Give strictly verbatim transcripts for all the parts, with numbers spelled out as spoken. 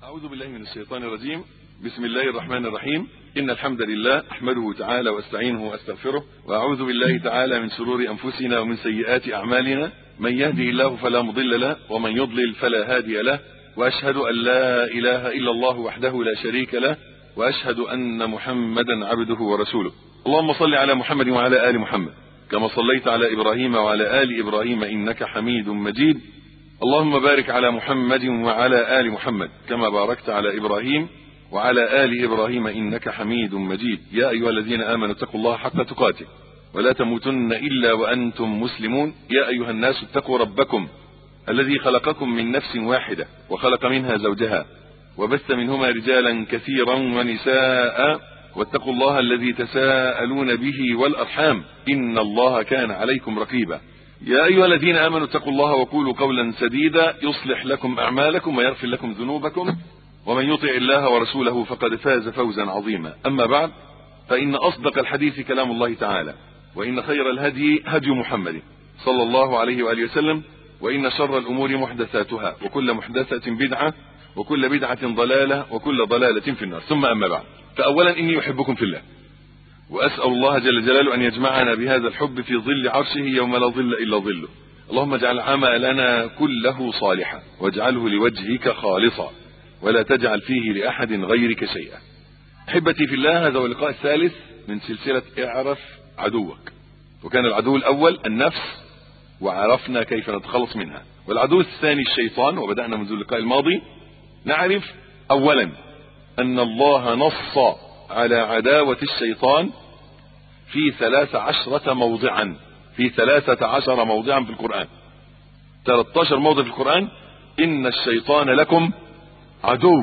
أعوذ بالله من الشيطان الرجيم. بسم الله الرحمن الرحيم. إن الحمد لله أحمده تعالى واستعينه واستغفره، وأعوذ بالله تعالى من شرور أنفسنا ومن سيئات أعمالنا. من يهده الله فلا مضل له، ومن يضلل فلا هادي له، وأشهد أن لا إله إلا الله وحده لا شريك له، وأشهد أن محمدا عبده ورسوله. اللهم صل على محمد وعلى آل محمد كما صليت على إبراهيم وعلى آل إبراهيم إنك حميد مجيد. اللهم بارك على محمد وعلى آل محمد كما باركت على إبراهيم وعلى آل إبراهيم إنك حميد مجيد. يا أيها الذين آمنوا اتقوا الله حق تقاته ولا تموتن إلا وأنتم مسلمون. يا أيها الناس اتقوا ربكم الذي خلقكم من نفس واحدة وخلق منها زوجها وبث منهما رجالا كثيرا ونساء، واتقوا الله الذي تساءلون به والأرحام إن الله كان عليكم رقيبا. يا أيها الذين آمنوا اتقوا الله وقولوا قولا سديدا يصلح لكم أعمالكم ويغفر لكم ذنوبكم، ومن يطع الله ورسوله فقد فاز فوزا عظيما. أما بعد، فإن أصدق الحديث كلام الله تعالى، وإن خير الهدي هدي محمد صلى الله عليه وآله وسلم، وإن شر الأمور محدثاتها، وكل محدثة بدعة، وكل بدعة ضلالة، وكل ضلالة في النار. ثم أما بعد، فأولا إني أحبكم في الله، وأسأل الله جل جلاله أن يجمعنا بهذا الحب في ظل عرشه يوم لا ظل إلا ظله. اللهم اجعل عملنا كله صالحا، واجعله لوجهك خالصا، ولا تجعل فيه لأحد غيرك شيئا. أحبتي في الله، هذا هو اللقاء الثالث من سلسلة اعرف عدوك. وكان العدو الأول النفس، وعرفنا كيف نتخلص منها، والعدو الثاني الشيطان، وبدأنا منذ اللقاء الماضي. نعرف أولا أن الله نص على عداوة الشيطان في ثلاث عشرة موضعا في ثلاثة عشر موضعا في القرآن، ثلاثة عشر موضع في القرآن. إن الشيطان لكم عدو،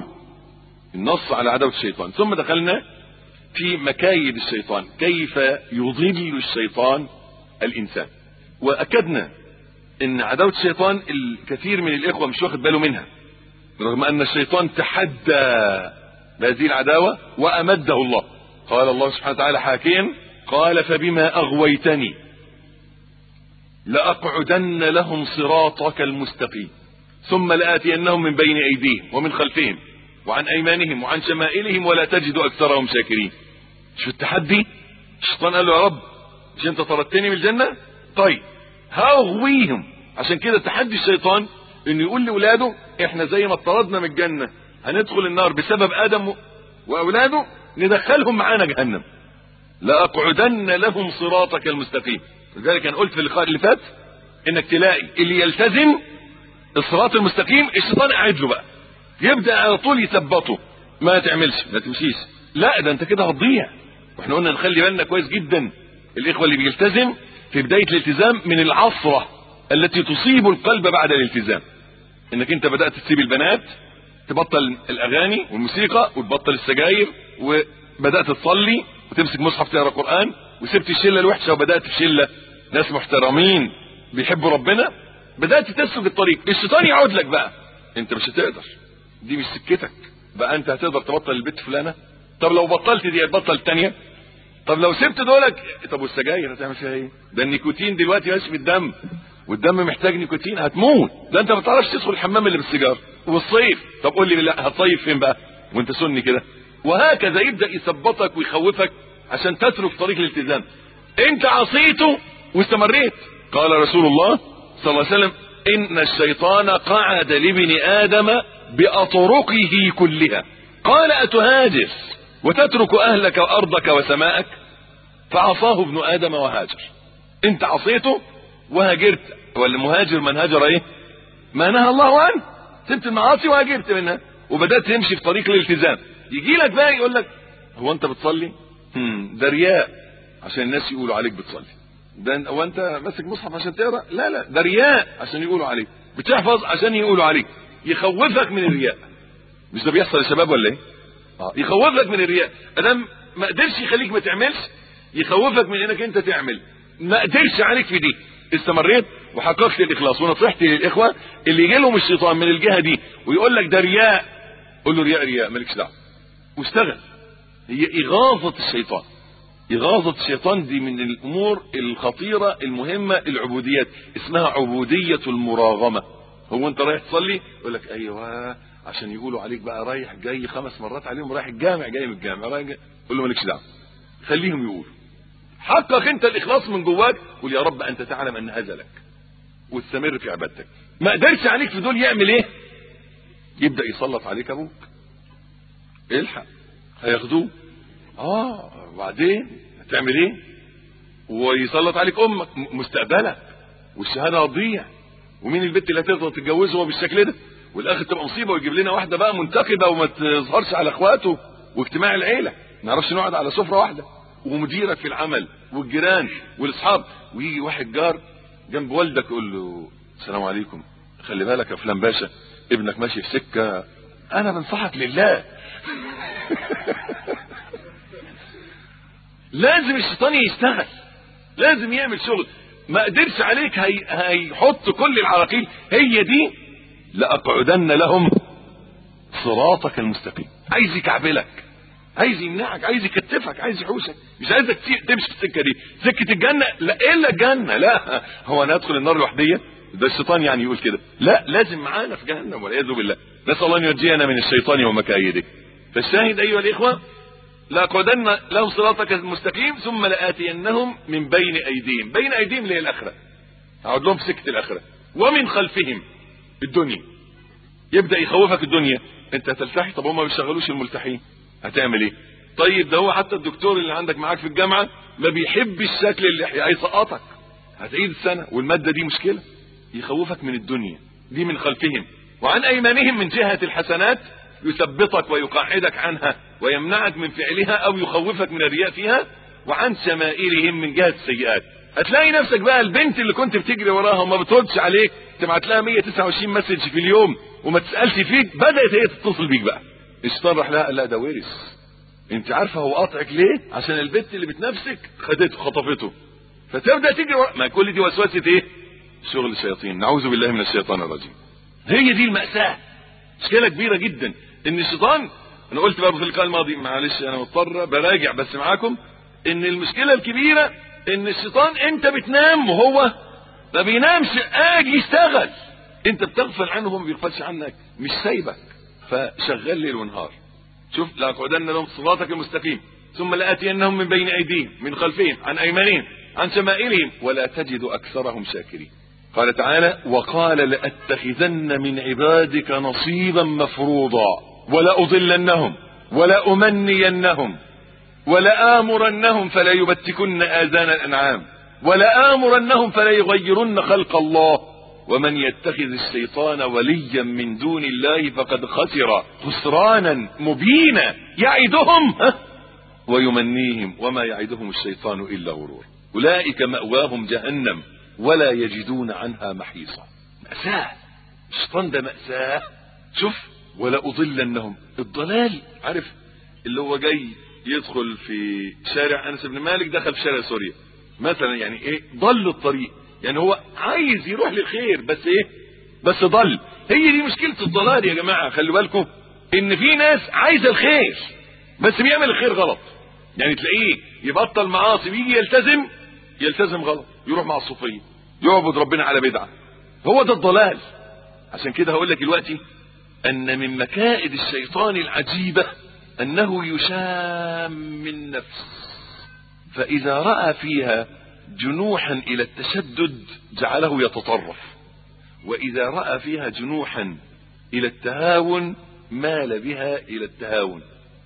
النص على عداوة الشيطان. ثم دخلنا في مكايد الشيطان، كيف يضل الشيطان الإنسان، وأكدنا إن عداوة الشيطان الكثير من الإخوة مش واخد باله منها، رغم أن الشيطان تحدى بهذه العداوة وأمده الله. قال الله سبحانه وتعالى حاكيا: قال فبما أغويتني لأقعدن لهم صراطك المستقيم ثم لآتينهم من بين أيديهم ومن خلفهم وعن أيمانهم وعن شمائلهم ولا تجد أكثرهم شاكرين. شو التحدي؟ الشيطان قال له: يا رب، مش أنت طردتني من الجنة؟ طيب هأغويهم. عشان كده تحدي الشيطان إنه يقول لأولاده: إحنا زي ما اطردنا من الجنة هندخل النار بسبب آدم وأولاده، ندخلهم معانا جهنم. لأقعدن لهم صراطك المستقيم. لذلك أنا قلت في اللقاء اللي فات إنك تلاقي اللي يلتزم الصراط المستقيم الشيطان قاعد له بقى، يبدأ على طول يثبطه: ما تعملش، ما تمشيش، لا ده انت كده هتضيع. واحنا قلنا نخلي بالنا كويس جدا الإخوة اللي بيلتزم في بداية الالتزام من العصرة التي تصيب القلب بعد الالتزام، انك انت بدأت تسيب البنات، تبطل الأغاني والموسيقى، وتبطل السجاير، وبدأت تصلي وتمسك مصحف تقرأ قرآن، وسبت الشلة الوحشة وبدأت في شلة ناس محترمين بيحبوا ربنا. بدأت تسلك الطريق، الشيطان يعود لك بقى: انت مش هتقدر، دي مش سكتك بقى، انت هتقدر تبطل البيت فلانة؟ طب لو بطلت دي هتبطل التانية؟ طب لو سبت دولك؟ طب والسجاير هتعمل فيها ايه؟ ده النيكوتين دلوقتي ماشي في الدم، والدم محتاج نيكوتين، هتموت. ده انت ما بتعرفش تدخل الحمام اللي بالسيجار. والصيف، طب قول لي بالله هتصيف فين بقى وانت سني كده؟ وهكذا يبدأ يثبطك ويخوفك عشان تترك طريق الالتزام. انت عصيته واستمريت. قال رسول الله صلى الله عليه وسلم: إن الشيطان قعد لابن آدم بأطرقه كلها، قال: أتهاجر وتترك أهلك وأرضك وسماءك؟ فعصاه ابن آدم وهاجر. انت عصيته وهاجرت، والمهاجر من هاجر ايه؟ ما نهى الله عنه. سبت المعاصي وهاجرت منها وبدأت تمشي في طريق الالتزام. يجي لك بقى يقول لك: هو انت بتصلي؟ هم ده رياء عشان الناس يقولوا عليك بتصلي. ده هو انت ماسك مصحف عشان تقرا؟ لا لا، ده رياء عشان يقولوا عليك. بتحفظ عشان يقولوا عليك. يخوفك من الرياء. مش ده بيحصل يا شباب ولا ايه؟ اه يخوفك من الرياء. ادام ما قدرش يخليك ما تعملش، يخوفك من انك انت تعمل. ما قدرش عليك في دي، استمريت وحققت الاخلاص. ونصيحتي للاخوه اللي يجي لهم الشيطان من الجهه دي ويقول لك ده رياء، قول له: رياء رياء مالكش دعوه، واشتغل. هي اغاظه الشيطان. إغاظة الشيطان دي من الأمور الخطيرة المهمة. العبوديات اسمها عبودية المراغمة. هو أنت رايح تصلي يقول لك: أيوة عشان يقولوا عليك بقى رايح جاي خمس مرات عليهم، رايح الجامع جاي من الجامع رايح جاي. قول له مالكش دعوه، خليهم يقولوا. حقق انت الاخلاص من جواك، قول يا رب انت تعلم ان هذا لك، واستمر في عبادتك. ما قدرش عليك في دول يعمل ايه؟ يبدا يسلط عليك ابوك. الحق هياخدوه. اه وبعدين هتعمل ايه؟ ويسلط عليك امك، مستقبلك والشهاده هتضيع، ومين البنت اللي هتقدر تتجوزه بالشكل ده؟ والاخر تبقى مصيبه، ويجيب لنا واحده بقى منتقبه وما تظهرش على اخواته، واجتماع العيله ما نعرفش نقعد على سفره واحده، ومديرك في العمل والجيران والاصحاب، ويجي واحد جار جنب والدك يقول له السلام عليكم، خلي بالك يا فلان باشا ابنك ماشي في سكه، انا بنصحك لله. لازم الشيطان يشتغل، لازم يعمل شغل. ما قدرش عليك هي... هيحط كل العراقيل. هي دي لأقعدن لهم صراطك المستقيم. عايز يكعبلك، عايز يمنعك، عايز يكتفك، عايز يحوشك، مش عايزك تمشي في السكه دي. سكه الجنه لا الا الجنه، لا هو انا ادخل النار لوحدي؟ ده الشيطان يعني يقول كده. لا لازم معانا في جهنم والعياذ بالله. نسال الله ان ينجينا من الشيطان ومكايده. فالشاهد ايها الاخوه لأقعدن لهم صراطك المستقيم ثم لآتينهم من بين ايديهم. بين ايديهم اللي هي الاخره، هقعد لهم في سكه الاخره. ومن خلفهم الدنيا. يبدا يخوفك الدنيا، انت هتلتحي. طب هم ما بيشغلوش الملتحين، هتعمل ايه؟ طيب ده هو حتى الدكتور اللي عندك معاك في الجامعه ما بيحبش شكل اللحيه، هيسقطك، هتعيد السنه، والماده دي مشكله. يخوفك من الدنيا دي. من خلفهم وعن ايمانهم من جهه الحسنات يثبطك ويقعدك عنها ويمنعك من فعلها او يخوفك من الرياء فيها. وعن شمائلهم من جهه السيئات. هتلاقي نفسك بقى البنت اللي كنت بتجري وراها وما بتردش عليك، تبعت لها مية وتسعة وعشرين مسج في اليوم وما تسالش فيك، بدات هي تتصل بيك بقى. الشيطان راح لها قال لا ده ورث. انت عارفه هو قاطعك ليه؟ عشان البنت اللي بتنافسك خدته خطفته، فتبدا تجري ورا. ما كل دي وسوسه ايه؟ شغل الشياطين. نعوذ بالله من الشيطان الرجيم. هي دي المأساة، مشكله كبيره جدا ان الشيطان. انا قلت برضه في اللقاء الماضي، معلش انا مضطر براجع بس معاكم، ان المشكله الكبيره ان الشيطان انت بتنام وهو ما بينامش، اجي يشتغل، انت بتغفل عنه وهو ما بيغفلش عنك، مش سايبك، فشغال ليل ونهار. شوف لأقعدن لهم صراطك المستقيم ثم لآتينهم من بين ايديهم من خلفهم عن ايمانهم عن شمائلهم ولا تجد اكثرهم شاكرين. قال تعالى وقال لأتخذن من عبادك نصيبا مفروضا ولأضلنهم ولأمنينهم ولآمرنهم فلا يبتكن آذان الأنعام ولآمرنهم فلا يغيرن خلق الله ومن يتخذ الشيطان وليا من دون الله فقد خسر خسرانا مبينا يعدهم ويمنيهم وما يعدهم الشيطان إلا غرور أولئك مأواهم جهنم ولا يجدون عنها محيصا. مأساة الشيطان ده، مأساة. شوف ولا أضلنهم، الضلال عارف اللي هو جاي يدخل في شارع أنس بن مالك، دخل في شارع سوريا مثلا، يعني ايه؟ ضل الطريق، يعني هو عايز يروح للخير بس ايه؟ بس ضل. هي دي مشكلة الضلال يا جماعة، خلوا بالكم ان في ناس عايزة الخير بس بيعمل الخير غلط. يعني تلاقيه يبطل معاصي ويجي يلتزم يلتزم غلط، يروح مع الصوفية يعبد ربنا على بدعة. هو ده الضلال. عشان كده هقول لك دلوقتي ان من مكائد الشيطان العجيبة انه يشام النفس، فاذا رأى فيها جنوحا الى التشدد جعله يتطرف، واذا رأى فيها جنوحا الى التهاون مال بها الى التهاون.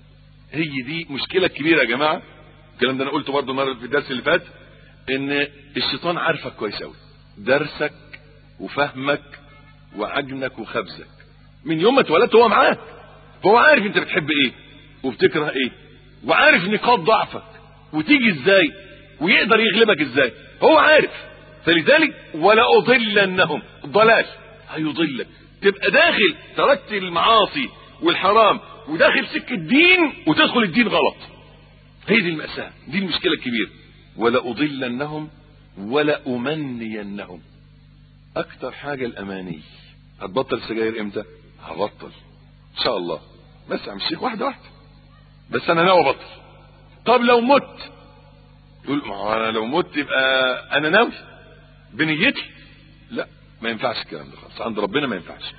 هي دي مشكلة كبيرة يا جماعة. الكلام ده انا قلته برضه مرة في الدرس اللي فات، ان الشيطان عارفك كويس اوي، درسك وفهمك وعجنك وخبزك من يوم ما اتولدت هو معاك. هو عارف انت بتحب ايه وبتكره ايه، وعارف نقاط ضعفك وتيجي ازاي ويقدر يغلبك ازاي، هو عارف. فلذلك ولا اضلنهم، ضلال هيضلك، تبقى داخل تركت المعاصي والحرام وداخل سكة الدين وتدخل الدين غلط. هي دي المأساة، دي المشكلة الكبيرة. ولا اضلنهم ولا امنينهم. اكتر حاجة الاماني. هتبطل سجاير امتى؟ هبطل ان شاء الله، بس يا عم الشيخ واحدة واحدة، بس انا ناوي ابطل. طب لو مت؟ يقول ما انا لو مت يبقى انا ناوي بنيتي. لا ما ينفعش الكلام ده خالص، عند ربنا ما ينفعش.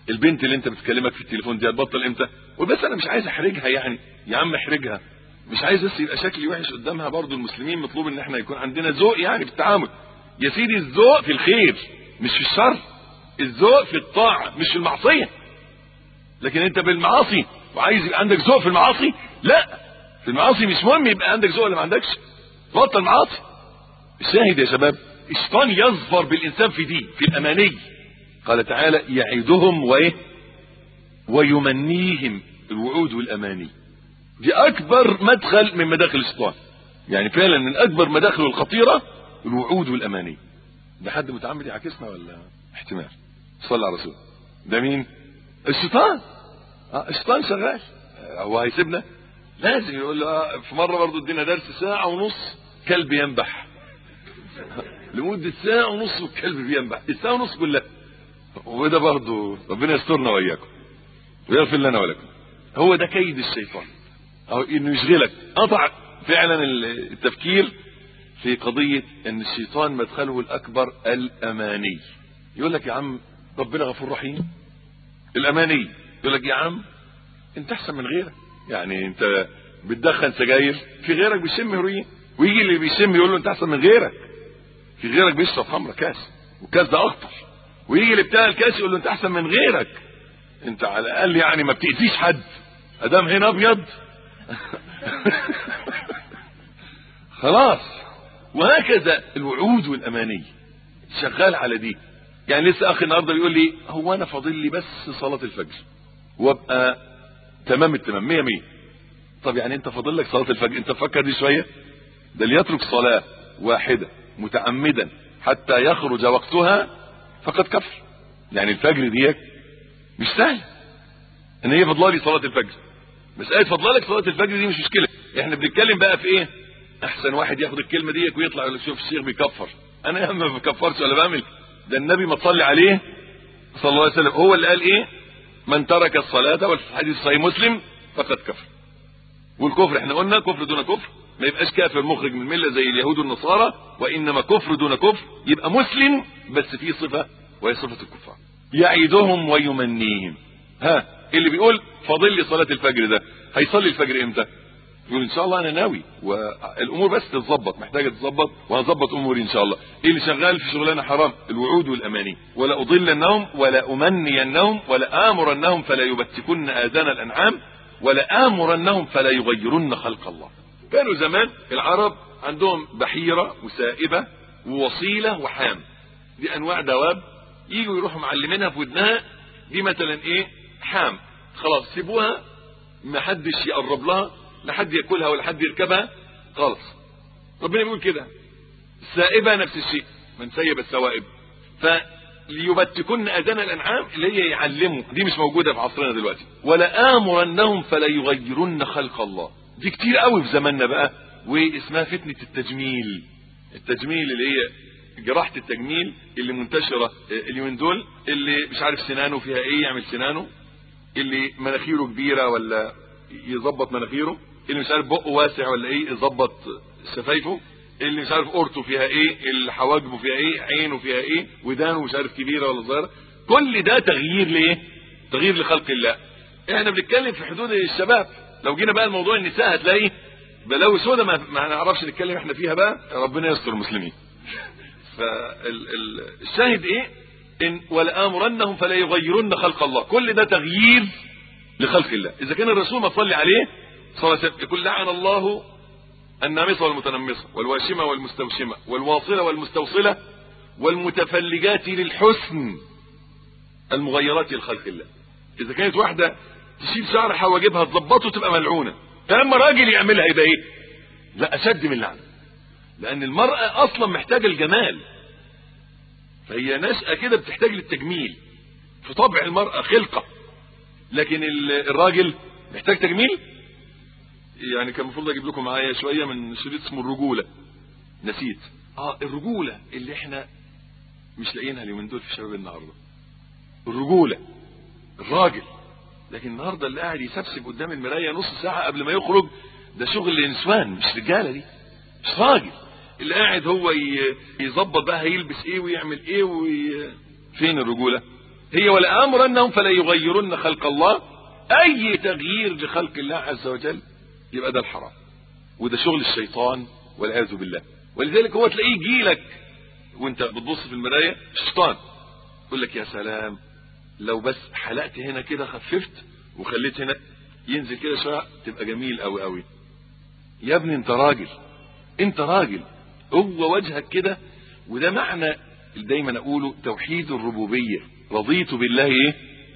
البنت اللي انت بتكلمك في التليفون دي هتبطل امتى؟ وبس انا مش عايز احرجها يعني، يا عم احرجها، مش عايز بس يبقى شكلي وحش قدامها. برضو المسلمين مطلوب ان احنا يكون عندنا ذوق يعني في التعامل. يا سيدي الذوق في الخير مش في الشر، الذوق في الطاعه مش في المعصيه. لكن انت بالمعاصي وعايز يبقى عندك ذوق في المعاصي، لا، في المعاصي مش مهم يبقى عندك ذوق ولا ما عندكش، بطل معاصي. الشاهد يا شباب، الشيطان يظفر بالانسان في دي، في الاماني. قال تعالى يعدهم وايه ويمنيهم، الوعود والاماني دي اكبر مدخل من مداخل الشيطان. يعني فعلا من اكبر مداخله الخطيره الوعود والاماني. ده حد متعمد يعكسنا ولا احتمال؟ صلى على رسول. ده مين؟ الشيطان. اه الشيطان شغال. هو هيسيبنا؟ لازم يقول له. في مره برضه ادينا درس ساعه ونص كلب ينبح لمده ساعه ونص والكلب بينبح الساعه ونص كلها. وده برضه ربنا يسترنا واياكم ويغفر لنا ولكم. هو ده كيد الشيطان، او انه يشغلك. قطع فعلا التفكير في قضيه ان الشيطان مدخله الاكبر الاماني. يقول لك يا عم ربنا غفور رحيم. الاماني يقول لك يا عم انت احسن من غيرك، يعني انت بتدخن سجاير، في غيرك بيشم هيروين، ويجي اللي بيشم يقول له انت احسن من غيرك. في غيرك بيشرب خمره كاس والكاس ده اخطر، ويجي اللي بتاع الكاس يقول له انت احسن من غيرك، انت على الاقل يعني ما بتاذيش حد ادام هنا ابيض خلاص. وهكذا الوعود والاماني شغال على دي. يعني لسه اخي النهارده بيقول لي هو انا فاضل لي بس صلاه الفجر وابقى تمام التمام مية مية. طب يعني انت فاضل لك صلاه الفجر، انت فكر دي شويه. ده اللي يترك صلاه واحده متعمدا حتى يخرج وقتها فقد كفر. يعني الفجر ديك مش سهل ان هي فضلها لي صلاه الفجر. مساله فضلها لك صلاه الفجر دي مش مشكله. احنا بنتكلم بقى في ايه؟ احسن واحد ياخد الكلمه ديك ويطلع يقول لك شوف الشيخ بيكفر. انا يا عم ما بكفرش ولا بعمل. ده النبي ما تصلي عليه صلى الله عليه وسلم هو اللي قال ايه؟ من ترك الصلاه، والحديث صحيح مسلم، فقد كفر. والكفر احنا قلنا كفر دون كفر، ما يبقاش كافر مخرج من المله زي اليهود والنصارى، وانما كفر دون كفر، يبقى مسلم بس فيه صفه وهي صفه الكفار. يعيدهم ويمنيهم. ها اللي بيقول فاضل لي صلاه الفجر ده هيصلي الفجر امتى؟ يقول ان شاء الله انا ناوي، والامور بس تتظبط، محتاجه تتظبط، وهظبط اموري ان شاء الله. ايه اللي شغال في شغلانه حرام؟ الوعود والاماني. ولا اضلنهم ولا امنينهم ولا امرنهم فلا يبتكن اذان الانعام ولا امرنهم فلا يغيرن خلق الله. كانوا زمان العرب عندهم بحيره وسائبه ووصيله وحام، دي انواع دواب يجوا يروحوا معلمينها في ودنها. دي مثلا ايه؟ حام، خلاص سيبوها ما حدش يقرب لها، لا حد ياكلها ولا حد يركبها خالص. ربنا بيقول كده. السائبه نفس الشيء، من سيب السوائب. فليبتكن اذان الانعام اللي هي يعلموا، دي مش موجوده في عصرنا دلوقتي. ولا امرنهم فلا يغيرن خلق الله، دي كتير قوي في زماننا بقى، واسمها فتنه التجميل. التجميل اللي هي جراحه التجميل اللي منتشره اليومين دول، اللي مش عارف سنانه فيها ايه يعمل سنانه، اللي مناخيره كبيره ولا يظبط مناخيره، اللي مش عارف بقه واسع ولا ايه يظبط شفايفه، اللي مش عارف قرطه فيها ايه، اللي حواجبه فيها ايه، عينه فيها ايه، ودانه مش عارف كبيره ولا صغيره. كل ده تغيير لايه؟ تغيير لخلق الله. احنا بنتكلم في حدود الشباب. لو جينا بقى الموضوع النساء هتلاقي بلاوي سودا ما, ما نعرفش نتكلم احنا فيها بقى، ربنا يستر المسلمين. فالشاهد ايه؟ ان ولا امرنهم فلا يغيرن خلق الله، كل ده تغيير لخلق الله. اذا كان الرسول ما صلي عليه صلى الله عليه وسلم يقول لعن الله النامصه والمتنمصه والواشمه والمستوشمه والواصله والمستوصله والمتفلجات للحسن المغيرات لخلق الله. اذا كانت واحده تشيل شعر حواجبها تظبطه تبقى ملعونه، فلما راجل يعملها يبقى ايه؟ لا اشد من اللعنه. لان المراه اصلا محتاجه الجمال، فهي نشأة كده بتحتاج للتجميل في طبع المرأة خلقة. لكن الراجل محتاج تجميل. يعني كان المفروض اجيب لكم معايا شويه من شريط اسمه الرجوله، نسيت. اه الرجوله اللي احنا مش لاقيينها اليومين دول في شباب النهارده. الرجوله الراجل، لكن النهارده اللي قاعد يسبسب قدام المرايه نص ساعه قبل ما يخرج ده شغل نسوان مش رجاله، دي مش راجل. اللي قاعد هو يظبط بقى هيلبس ايه ويعمل ايه وي... فين الرجوله؟ هي ولا امرنهم فلا يغيرن خلق الله. اي تغيير لخلق الله عز وجل يبقى ده الحرام، وده شغل الشيطان والعياذ بالله. ولذلك هو تلاقيه يجي لك وانت بتبص في المرايه الشيطان يقول لك يا سلام لو بس حلقت هنا كده خففت وخليت هنا ينزل كده شويه تبقى جميل قوي قوي. يا ابني انت راجل، انت راجل، هو وجهك كده. وده معنى دايما اقوله توحيد الربوبيه. رضيت بالله ايه؟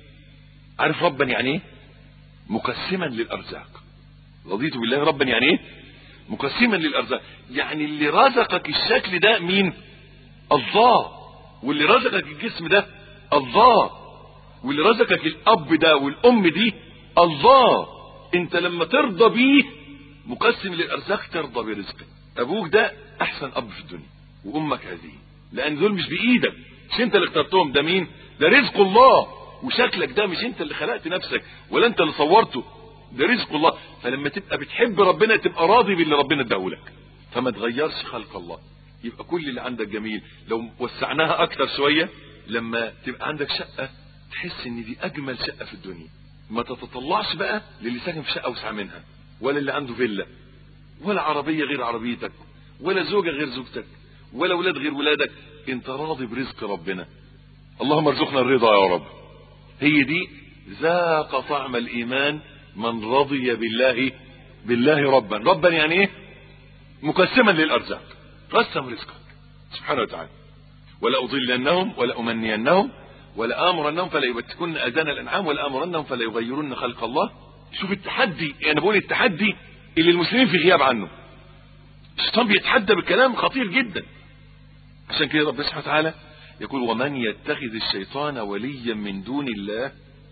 عارف ربا يعني ايه؟ مقسما للارزاق. رضيت بالله ربا يعني ايه؟ مقسما للارزاق. يعني اللي رزقك الشكل ده مين؟ الله. واللي رزقك الجسم ده الله. واللي رزقك الاب ده والام دي الله. انت لما ترضى بيه مقسم للارزاق ترضى برزقه. ابوك ده احسن اب في الدنيا، وامك هذه، لان دول مش بايدك، مش انت اللي اخترتهم، ده مين؟ ده رزق الله. وشكلك ده مش انت اللي خلقت نفسك ولا انت اللي صورته، ده رزق الله. فلما تبقى بتحب ربنا تبقى راضي باللي ربنا اداهولك، فما تغيرش خلق الله. يبقى كل اللي عندك جميل. لو وسعناها اكتر شويه، لما تبقى عندك شقه تحس ان دي اجمل شقه في الدنيا. ما تتطلعش بقى للي ساكن في شقه اوسع منها، ولا اللي عنده فيلا، ولا عربيه غير عربيتك، ولا زوجه غير زوجتك، ولا اولاد غير ولادك. انت راضي برزق ربنا. اللهم ارزقنا الرضا يا رب. هي دي ذاق طعم الايمان من رضي بالله بالله ربا. ربا يعني ايه؟ مقسما للارزاق، قسم رزقك سبحانه وتعالى. ولا اضلنهم ولا امنينهم ولا امرنهم فلا يبتكن اذان الانعام ولا امرنهم فلا يغيرن خلق الله. شوف التحدي، انا يعني بقول التحدي اللي المسلمين في غياب عنه. الشيطان بيتحدى بكلام خطير جدا. عشان كده ربنا سبحانه وتعالى يقول ومن يتخذ الشيطان وليا من دون الله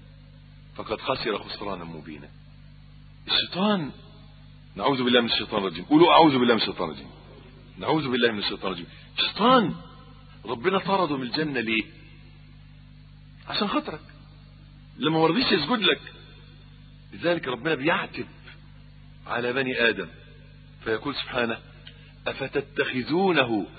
فقد خسر خسرانا مبينا. الشيطان، نعوذ بالله من الشيطان الرجيم. قولوا اعوذ بالله من الشيطان الرجيم. نعوذ بالله من الشيطان الرجيم. الشيطان ربنا طرده من الجنه ليه؟ عشان خاطرك، لما ما رضيش يسجد لك. لذلك ربنا بيعتب على بني ادم فيقول سبحانه افتتخذونه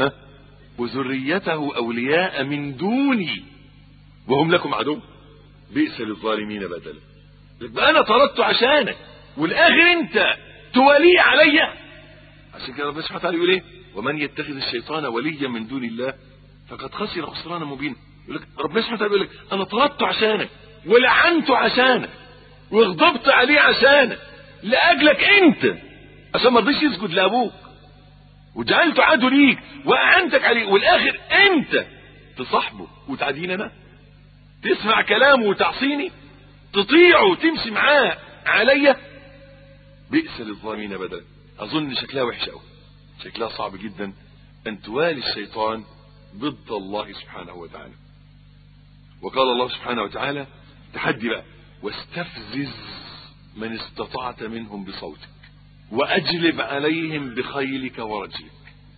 وذريته اولياء من دوني وهم لكم عدو بئس للظالمين بدلا. يبقى انا طردته عشانك والاخر انت تواليه عليا. عشان كده ربنا سبحانه وتعالى يقول ايه؟ ومن يتخذ الشيطان وليا من دون الله فقد خسر خسرانا مبينا. يقول لك ربنا سبحانه وتعالى يقول لك انا طردته عشانك ولعنته عشانك وغضبت عليه عشانك لاجلك انت، عشان ما رضيش يسجد لابوك وجعلته عدو ليك واعنتك عليه، والاخر انت تصاحبه وتعديني انا، تسمع كلامه وتعصيني، تطيعه وتمشي معاه عليا. بئس للظالمين بدلا. اظن شكلها وحش قوي، شكلها صعب جدا ان توالي الشيطان ضد الله سبحانه وتعالى. وقال الله سبحانه وتعالى تحدي بقى واستفزز من استطعت منهم بصوتك واجلب عليهم بخيلك ورجلك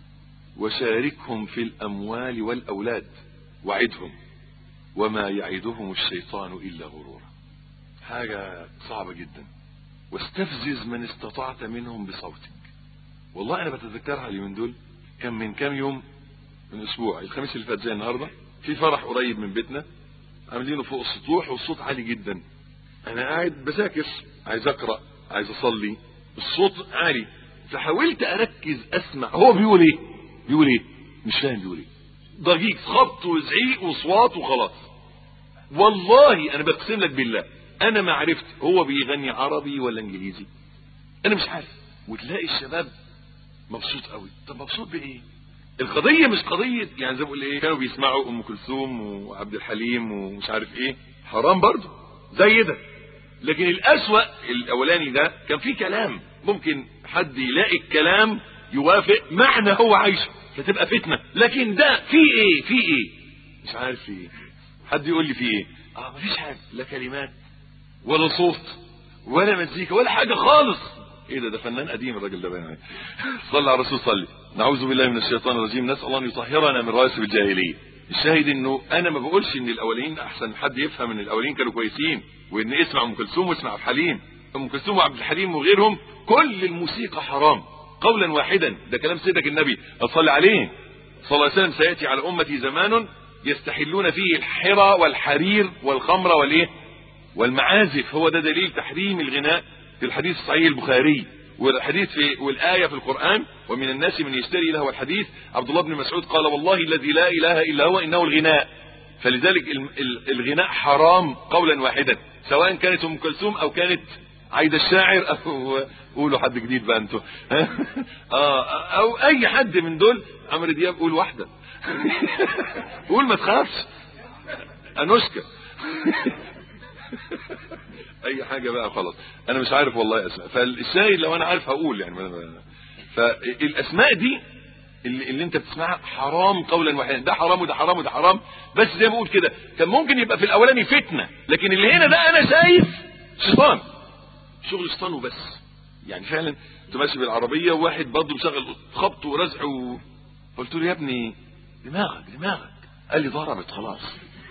وشاركهم في الاموال والاولاد وعدهم وما يعدهم الشيطان الا غرورا. حاجه صعبه جدا. واستفزز من استطعت منهم بصوتك. والله انا بتذكرها اليومين دول. كان من كام يوم، من اسبوع، الخميس اللي فات زي النهارده، في فرح قريب من بيتنا عاملينه فوق السطوح والصوت عالي جدا. انا قاعد بذاكر، عايز اقرا، عايز اصلي، الصوت عالي، فحاولت اركز اسمع هو بيقول ايه. بيقول ايه؟ مش فاهم بيقول ايه. ضجيج، خبط وزعيق وصوات وخلاص. والله انا بقسم لك بالله انا ما عرفت هو بيغني عربي ولا انجليزي، انا مش عارف. وتلاقي الشباب مبسوط قوي. طب مبسوط بايه؟ القضيه مش قضيه يعني زي ما بقول ايه، كانوا بيسمعوا ام كلثوم وعبد الحليم ومش عارف ايه، حرام برضه زي ده. لكن الاسوأ الاولاني ده كان فيه كلام، ممكن حد يلاقي الكلام يوافق معنى هو عايشه فتبقى فتنه. لكن ده فيه ايه؟ فيه ايه؟ مش عارف فيه ايه. حد يقول لي فيه ايه؟ اه مفيش حاجه، لا كلمات ولا صوت ولا مزيكا ولا حاجه خالص. ايه ده؟ ده فنان قديم الراجل ده باين. صلى على الرسول صلي. نعوذ بالله من الشيطان الرجيم. نسال الله ان يطهرنا من رواسب الجاهليه. الشاهد انه انا ما بقولش ان الاولين احسن، حد يفهم ان الاولين كانوا كويسين وان اسمع ام كلثوم واسمع عبد الحليم. ام كلثوم وعبد الحليم وغيرهم كل الموسيقى حرام قولا واحدا. ده كلام سيدك النبي صلى عليه صلى الله عليه وسلم. سياتي على امتي زمان يستحلون فيه الحرى والحرير والخمر والايه والمعازف. هو ده دليل تحريم الغناء في الحديث الصحيح البخاري، والحديث في والآية في القرآن: ومن الناس من يشتري له الحديث. عبد الله بن مسعود قال: والله الذي لا إله إلا هو إنه الغناء. فلذلك الغناء حرام قولا واحدا، سواء كانت أم كلثوم أو كانت عايدة الشاعر أو قولوا حد جديد بقى انتوا أو أي حد من دول. عمرو دياب قول واحدة قول ما تخافش، أنوشكا اي حاجة بقى خلاص. انا مش عارف والله اسماء، فالشاهد لو انا عارف هقول يعني. فالاسماء دي اللي, اللي انت بتسمعها حرام قولا واحدا، ده حرام وده حرام وده حرام. بس زي ما بقول كده كان ممكن يبقى في الاولاني فتنة، لكن اللي هنا ده انا شايف شيطان، شغل شيطان وبس. يعني فعلا كنت ماشي بالعربية وواحد برضه مشغل خبط ورزع و... قلت له: يا ابني دماغك دماغك. قال لي: ضربت خلاص.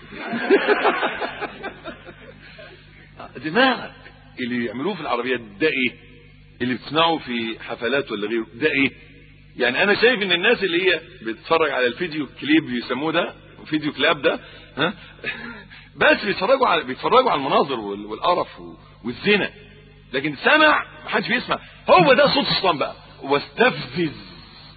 دماغك. اللي يعملوه في العربيات ده ايه؟ اللي بتسمعه في حفلات ولا غيره ده ايه؟ يعني انا شايف ان الناس اللي هي بتتفرج على الفيديو كليب بيسموه ده فيديو كلاب ده، ها بس بيتفرجوا على بيتفرجوا على المناظر والقرف والزنا، لكن سمع ما حدش بيسمع. هو ده صوت الشيطان بقى. واستفزز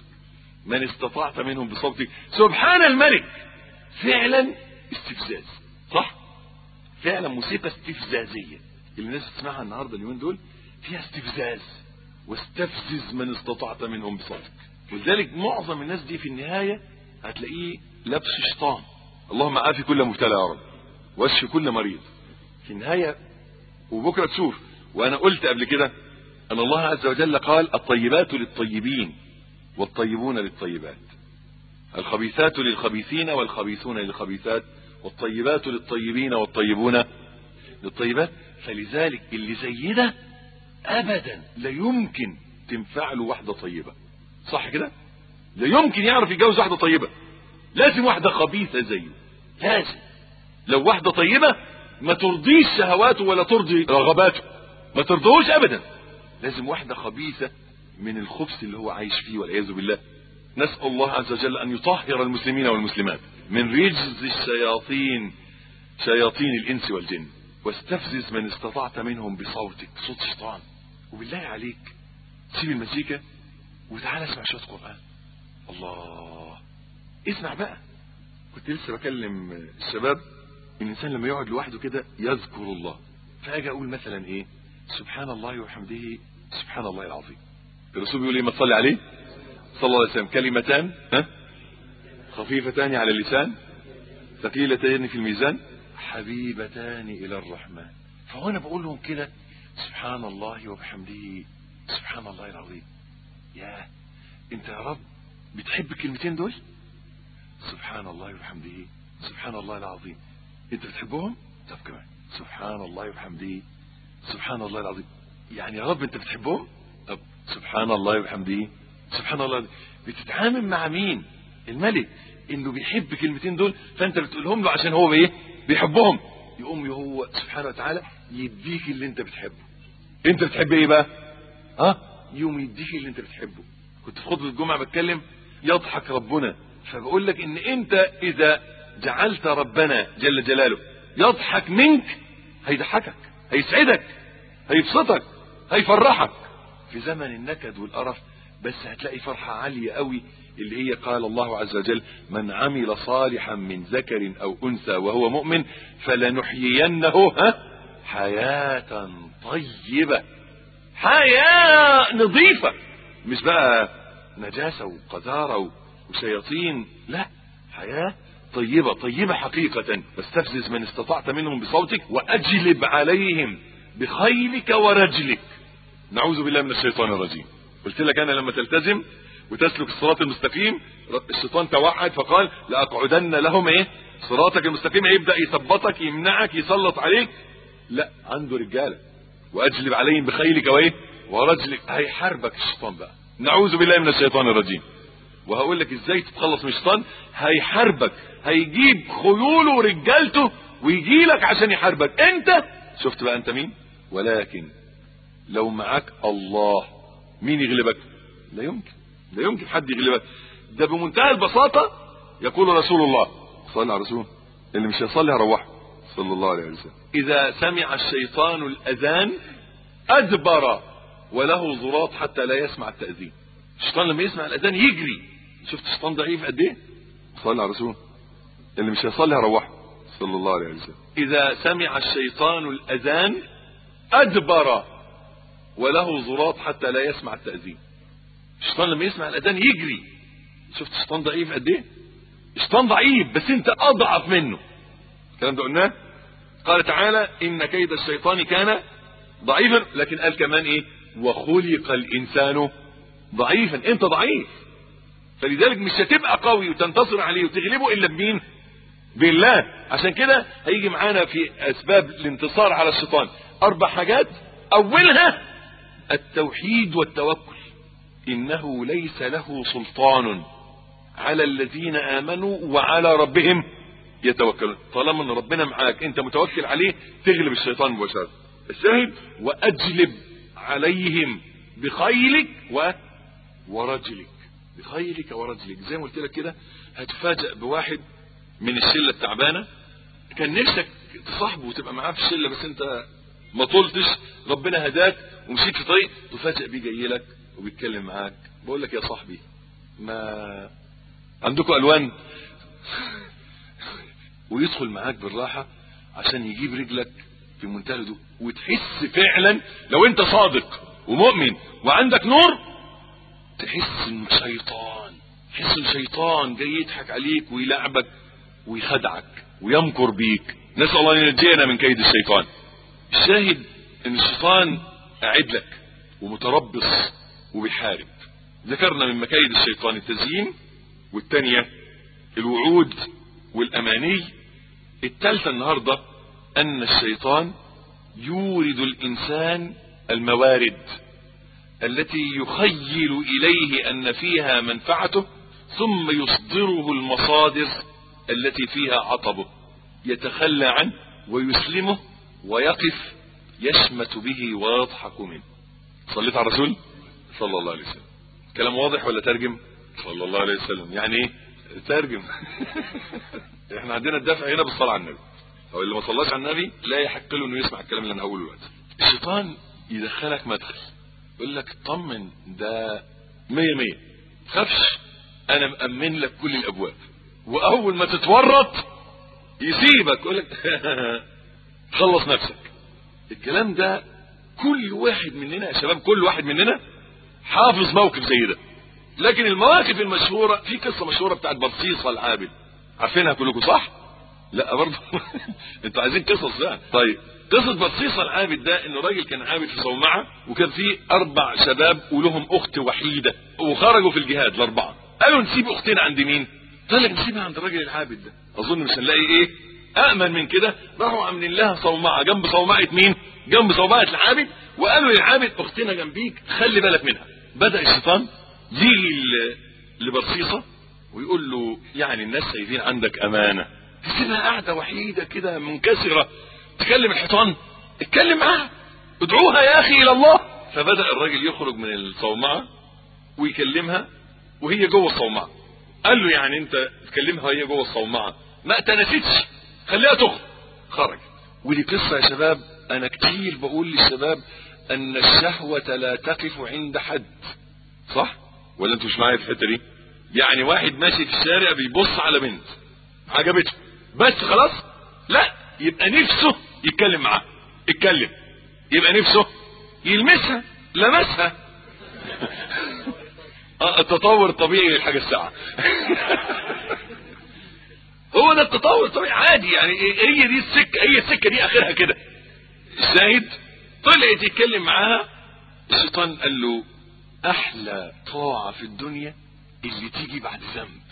من استطعت منهم بصوتك. سبحان الملك، فعلا استفزاز، صح؟ فعلا موسيقى استفزازية اللي الناس بتسمعها النهارده اليومين دول فيها استفزاز. واستفزز من استطعت منهم بصوتك. ولذلك معظم الناس دي في النهاية هتلاقيه لبس شيطان. اللهم عافي كل مبتلى يا رب واشفي كل مريض في النهاية. وبكرة تشوف. وانا قلت قبل كده ان الله عز وجل قال: الطيبات للطيبين والطيبون للطيبات، الخبيثات للخبيثين والخبيثون للخبيثات، والطيبات للطيبين والطيبون للطيبات. فلذلك اللي زي ده ابدا لا يمكن تنفع له واحدة طيبة، صح كده؟ لا يمكن يعرف يتجوز واحدة طيبة، لازم واحدة خبيثة زيه. لازم لو واحدة طيبة ما ترضيش شهواته ولا ترضي رغباته، ما ترضوش ابدا. لازم واحدة خبيثة من الخبث اللي هو عايش فيه والعياذ بالله. نسأل الله عز وجل ان يطهر المسلمين والمسلمات من رجز الشياطين، شياطين الانس والجن. واستفزز من استطعت منهم بصوتك. صوت شيطان. وبالله عليك سيب المزيكا وتعالى اسمع شوية قرآن. الله، اسمع بقى. كنت لسه بكلم الشباب، الانسان لما يقعد لوحده كده يذكر الله، فاجي اقول مثلا ايه؟ سبحان الله وبحمده سبحان الله العظيم. الرسول بيقول ايه؟ ما تصلي عليه صلى الله عليه وسلم: كلمتان ها خفيفتان على اللسان ثقيلتان في الميزان حبيبتان الى الرحمن. فهو انا بقول لهم كده: سبحان الله وبحمده سبحان الله العظيم. يا انت يا رب بتحب الكلمتين دول؟ سبحان الله وبحمده سبحان الله العظيم. انت بتحبهم؟ طب كمان سبحان الله وبحمده سبحان الله العظيم. يعني يا رب انت بتحبهم؟ طب سبحان الله وبحمده سبحان الله العظيم. بتتعامل مع مين؟ الملك، انه بيحب كلمتين دول، فانت بتقولهم له عشان هو ايه؟ بيحبهم. يقوم هو سبحانه وتعالى يديك اللي انت بتحبه. انت بتحب ايه بقى؟ ها؟ يوم يديك اللي انت بتحبه. كنت في خطبة الجمعة بتكلم يضحك ربنا، فبقول لك ان انت اذا جعلت ربنا جل جلاله يضحك منك هيضحكك، هيسعدك، هيبسطك، هيفرحك في زمن النكد والقرف. بس هتلاقي فرحة عالية قوي اللي هي قال الله عز وجل: من عمل صالحا من ذكر او انثى وهو مؤمن فلنحيينه ها حياة طيبة. حياة نظيفة، مش بقى نجاسة وقذارة وشياطين، لا، حياة طيبة طيبة حقيقة. فاستفزز من استطعت منهم بصوتك واجلب عليهم بخيلك ورجلك. نعوذ بالله من الشيطان الرجيم. قلت لك انا لما تلتزم وتسلك الصراط المستقيم، الشيطان توعد فقال: لاقعدن لهم ايه صراطك المستقيم. يبدأ يثبطك، يمنعك، يسلط عليك. لا، عنده رجاله. واجلب عليهم بخيلك وايه ورجلك. هيحاربك الشيطان بقى. نعوذ بالله من الشيطان الرجيم. وهقول لك ازاي تتخلص من الشيطان. هيحاربك، هيجيب خيوله ورجالته ويجي لك عشان يحاربك. انت شفت بقى انت مين؟ ولكن لو معاك الله مين يغلبك؟ لا يمكن، لا يمكن حد يغلبك. ده بمنتهى البساطة يقول رسول الله صلى على رسول اللي مش هيصلي هروحه صلى الله عليه وسلم. اذا سمع الشيطان الاذان ادبر وله ضراط حتى لا يسمع التأذين. الشيطان لما يسمع الاذان يجري. شفت الشيطان ضعيف قد ايه؟ صلى على رسول اللي مش هيصلي هروحه صلى الله عليه وسلم. اذا سمع الشيطان الاذان ادبر وله ضراط حتى لا يسمع التأذين. الشيطان لما يسمع الاذان يجري. شفت الشيطان ضعيف قد ايه؟ الشيطان ضعيف بس انت اضعف منه. الكلام ده قلناه. قال تعالى ان كيد الشيطان كان ضعيفا، لكن قال كمان ايه؟ وخلق الانسان ضعيفا. انت ضعيف، فلذلك مش هتبقى قوي وتنتصر عليه وتغلبه الا بمين؟ بالله. عشان كده هيجي معانا في اسباب الانتصار على الشيطان اربع حاجات. اولها التوحيد والتوكل. انه ليس له سلطان على الذين امنوا وعلى ربهم يتوكلون. طالما ان ربنا معاك انت متوكل عليه تغلب الشيطان مباشرة. الشاهد واجلب عليهم بخيلك و... ورجلك. بخيلك ورجلك. زي ما قلت لك كده هتفاجئ بواحد من الشله التعبانه كان نفسك تصاحبه وتبقى معاه في الشله بس انت ما طولتش، ربنا هداك ومشيت في طريق، تفاجئ بيه جاي لك وبيتكلم معاك. بقول لك يا صاحبي ما عندكم الوان ويدخل معاك بالراحه عشان يجيب رجلك في منتهى الهدوء وتحس فعلا لو انت صادق ومؤمن وعندك نور تحس انه شيطان. تحس انه شيطان جاي يضحك عليك ويلعبك ويخدعك ويمكر بيك. نسأل الله ان ينجينا من كيد الشيطان. الشاهد ان الشيطان قاعد لك ومتربص وبيحارب. ذكرنا من مكايد الشيطان التزيين، والثانيه الوعود والاماني. الثالثه النهارده ان الشيطان يورد الانسان الموارد التي يخيل اليه ان فيها منفعته ثم يصدره المصادر التي فيها عطبه يتخلى عنه ويسلمه ويقف يشمت به ويضحك منه. صليت على الرسول صلى الله عليه وسلم. كلام واضح ولا ترجم؟ صلى الله عليه وسلم. يعني ايه ترجم؟ احنا عندنا الدفع هنا بالصلاة على النبي، او اللي ما صلاش على النبي لا يحق له انه يسمع الكلام اللي انا هقوله دلوقتي. الشيطان يدخلك مدخل يقول لك طمن ده مية مية تخافش انا مأمن لك كل الابواب، واول ما تتورط يسيبك يقول لك خلص نفسك. الكلام ده كل واحد مننا يا شباب، كل واحد مننا حافظ موقف زي ده. لكن المواقف المشهورة في قصة مشهورة بتاعت برصيصة العابد، عارفينها كلكم صح؟ لا برضه انتوا عايزين قصص بقى. طيب قصة برصيصة العابد ده انه راجل كان عابد في صومعة وكان فيه اربع شباب ولهم اخت وحيدة وخرجوا في الجهاد الاربعة. قالوا نسيب اختنا عند مين؟ قال لك نسيبها عند الراجل العابد ده، اظن مش هنلاقي ايه امن من كده. راحوا عاملين لها صومعة جنب صومعة مين؟ جنب صومعة العابد، وقالوا للعابد اختنا جنبيك خلي بالك منها. بدأ الشيطان يجي لبرصيصة ويقول له يعني الناس شايفين عندك امانة تسيبها قاعدة وحيدة كده منكسرة تكلم الحيطان؟ اتكلم معاها ادعوها يا اخي الى الله. فبدأ الراجل يخرج من الصومعة ويكلمها وهي جوه الصومعة. قال له يعني انت تكلمها وهي جوه الصومعة ما تنستش خليها تخرج. خرج. ودي قصة يا شباب انا كتير بقول للشباب ان الشهوة لا تقف عند حد، صح ولا انتوا مش معايا في الحته دي؟ يعني واحد ماشي في الشارع بيبص على بنت عجبته بس خلاص، لا يبقى نفسه يتكلم معاها، اتكلم. يبقى نفسه يلمسها، لمسها. التطور الطبيعي للحاجه الساعه. هو ده التطور الطبيعي عادي يعني. هي دي السكه، هي السكه دي اخرها كده. الشاهد طلعت يتكلم معاها. الشيطان قال له احلى طاعة في الدنيا اللي تيجي بعد ذنب.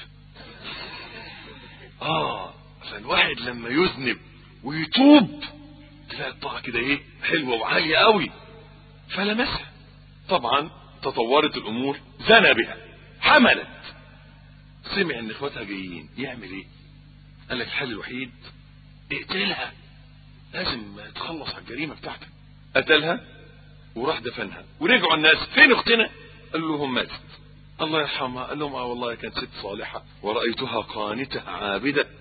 اه فالواحد لما يذنب ويتوب تلاقي الطاعة كده ايه حلوة وعالية قوي. فلمسها. طبعا تطورت الامور، زنى بها، حملت. سمع ان اخواتها جايين، يعمل ايه؟ قال لك الحل الوحيد اقتلها، لازم تخلص على الجريمة بتاعتك. قتلها وراح دفنها. ورجعوا الناس فين اختنا؟ قال لهم ماتت الله يرحمها. قال لهم اه والله كانت ست صالحة ورأيتها قانتة عابدة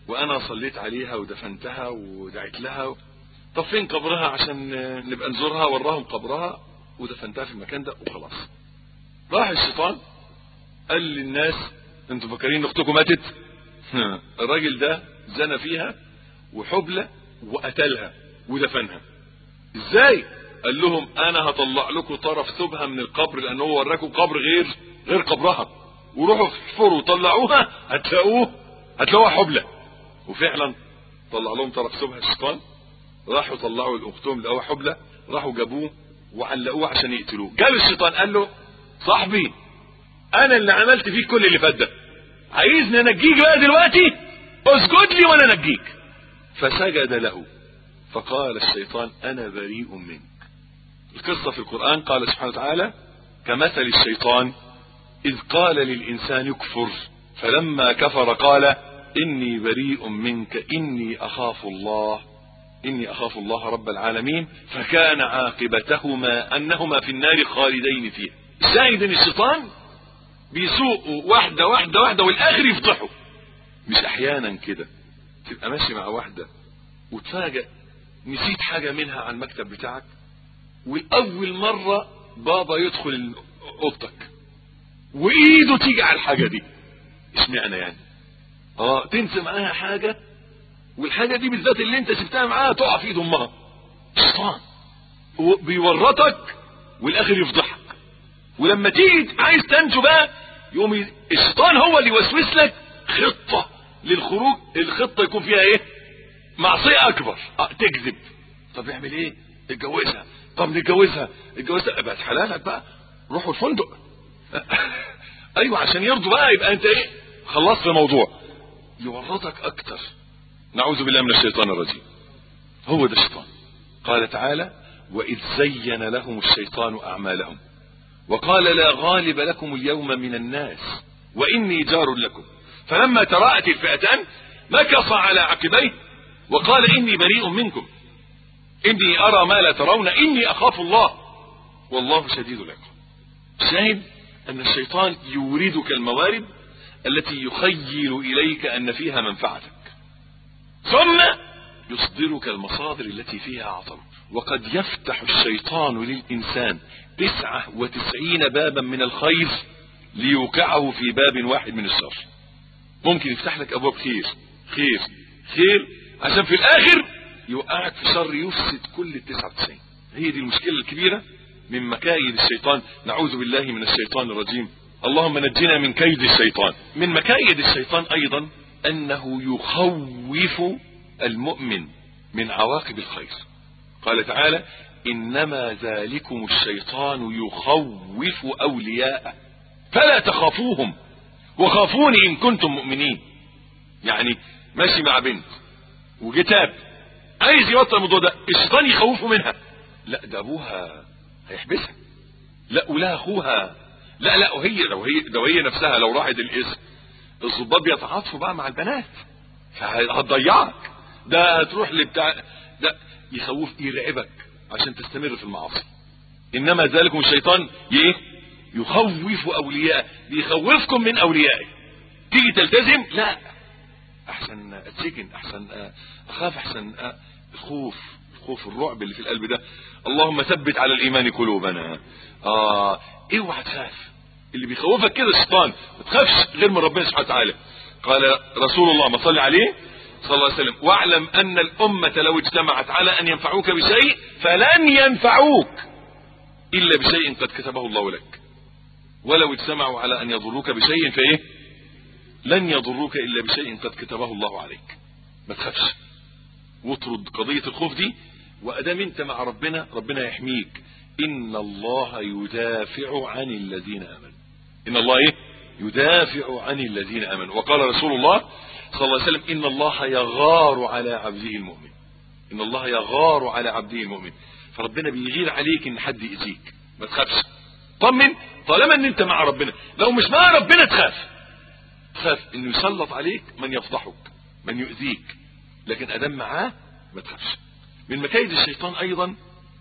وانا صليت عليها ودفنتها ودعيت لها، طب فين قبرها عشان نبقى نزورها؟ وراهم قبرها ودفنتها في المكان ده وخلاص. راح الشيطان قال للناس انتوا فاكرين اختكم ماتت؟ الراجل ده زنى فيها وحبلى وقتلها ودفنها. ازاي؟ قال لهم انا هطلع لكم طرف ثوبها من القبر، لانه هو وراكم قبر غير غير قبرها، وروحوا احفروا وطلعوها هتلاقوه هتلاقوها حبلى. وفعلا طلع لهم طرف ثوبها الشيطان، راحوا طلعوا الاختهم لقوها حبلى، راحوا جابوه وعلقوه عشان يقتلوه. قال الشيطان قال له صاحبي انا اللي عملت فيك كل اللي فات ده، عايزني انجيك بقى دلوقتي؟ اسجد لي وانا انجيك. فسجد له، فقال الشيطان انا بريء منك. القصة في القرآن قال سبحانه وتعالى كمثل الشيطان اذ قال للانسان يكفر فلما كفر قال اني بريء منك اني اخاف الله اني اخاف الله رب العالمين، فكان عاقبتهما انهما في النار خالدين فيها. الشاهد ان الشيطان بيسوقوا واحدة واحدة واحدة والاخر يفضحوا. مش احيانا كده تبقى ماشي مع واحدة وتفاجئ نسيت حاجة منها على المكتب بتاعك، والاول مرة بابا يدخل اوضتك وايده تيجي على الحاجة دي، اشمعنى يعني؟ اه تنسى معاها حاجة، والحاجة دي بالذات اللي انت سبتها معاها تقع في ايد امها. الشيطان بيورطك والاخر يفضحك، ولما تيجي عايز تنجو بقى يقوم الشيطان هو اللي يوسوس لك خطة للخروج. الخطة يكون فيها ايه؟ معصية اكبر. اه تكذب. طب اعمل ايه؟ اتجوزها. طب نتجوزها. اتجوزها بقت حلالك بقى، روحوا الفندق. ايوه عشان يرضوا بقى، يبقى انت ايه؟ خلصت الموضوع. يورطك اكتر. نعوذ بالله من الشيطان الرجيم. هو ده الشيطان. قال تعالى واذ زين لهم الشيطان اعمالهم وقال لا غالب لكم اليوم من الناس واني جار لكم فلما تراءت الفئتان نكص على عقبيه وقال اني بريء منكم اني ارى ما لا ترون اني اخاف الله والله شديد العقاب. شاهد ان الشيطان يوردك الموارد التي يخيل اليك ان فيها منفعتك، ثم يصدرك المصادر التي فيها عطب. وقد يفتح الشيطان للإنسان تسعة وتسعين بابا من الخير ليوقعه في باب واحد من الشر. ممكن يفتح لك أبواب خير خير خير عشان في الآخر يوقعك في شر يفسد كل التسعة وتسعين. هي دي المشكلة الكبيرة من مكايد الشيطان. نعوذ بالله من الشيطان الرجيم. اللهم نجنا من كيد الشيطان. من مكايد الشيطان أيضا أنه يخوف المؤمن من عواقب الخير. قال تعالى إنما ذلكم الشيطان يخوف أولياءه فلا تخافوهم وخافوني إن كنتم مؤمنين. يعني ماشي مع بنت وجتاب عايز يوطن الموضوع ده، الشيطان يخوفه منها. لا ده أبوها هيحبسها، لا ولا أخوها، لا لا وهي لو هي لو هي نفسها لو راحت الاسم الضباط بيتعاطفوا بقى مع البنات فهتضيعك، ده هتروح لبتاع ده. يخوف يرعبك عشان تستمر في المعاصي. انما ذلكم الشيطان ايه؟ يخوف اولياءه، بيخوفكم من اوليائه. تيجي تلتزم لا احسن اتسجن، احسن اخاف، احسن الخوف الخوف الرعب اللي في القلب ده. اللهم ثبت على الايمان قلوبنا. اه اوعى تخاف. اللي بيخوفك كده الشيطان، ما تخافش غير من ربنا سبحانه وتعالى. قال رسول الله ما صلى عليه صلى الله عليه وسلم واعلم ان الامة لو اجتمعت على ان ينفعوك بشيء فلن ينفعوك الا بشيء قد كتبه الله لك، ولو اجتمعوا على ان يضروك بشيء فايه لن يضروك الا بشيء قد كتبه الله عليك. ما تخافش واطرد قضية الخوف دي، وادام انت مع ربنا ربنا يحميك. ان الله يدافع عن الذين امنوا. ان الله ايه؟ يدافع عن الذين امنوا. وقال رسول الله صلى الله عليه وسلم ان الله يغار على عبده المؤمن. ان الله يغار على عبده المؤمن. فربنا بيغير عليك ان حد يأذيك. ما تخافش، طمن طالما ان انت مع ربنا. لو مش مع ربنا تخاف، تخاف انه يسلط عليك من يفضحك من يؤذيك، لكن ادام معاه ما تخافش. من مكايد الشيطان ايضا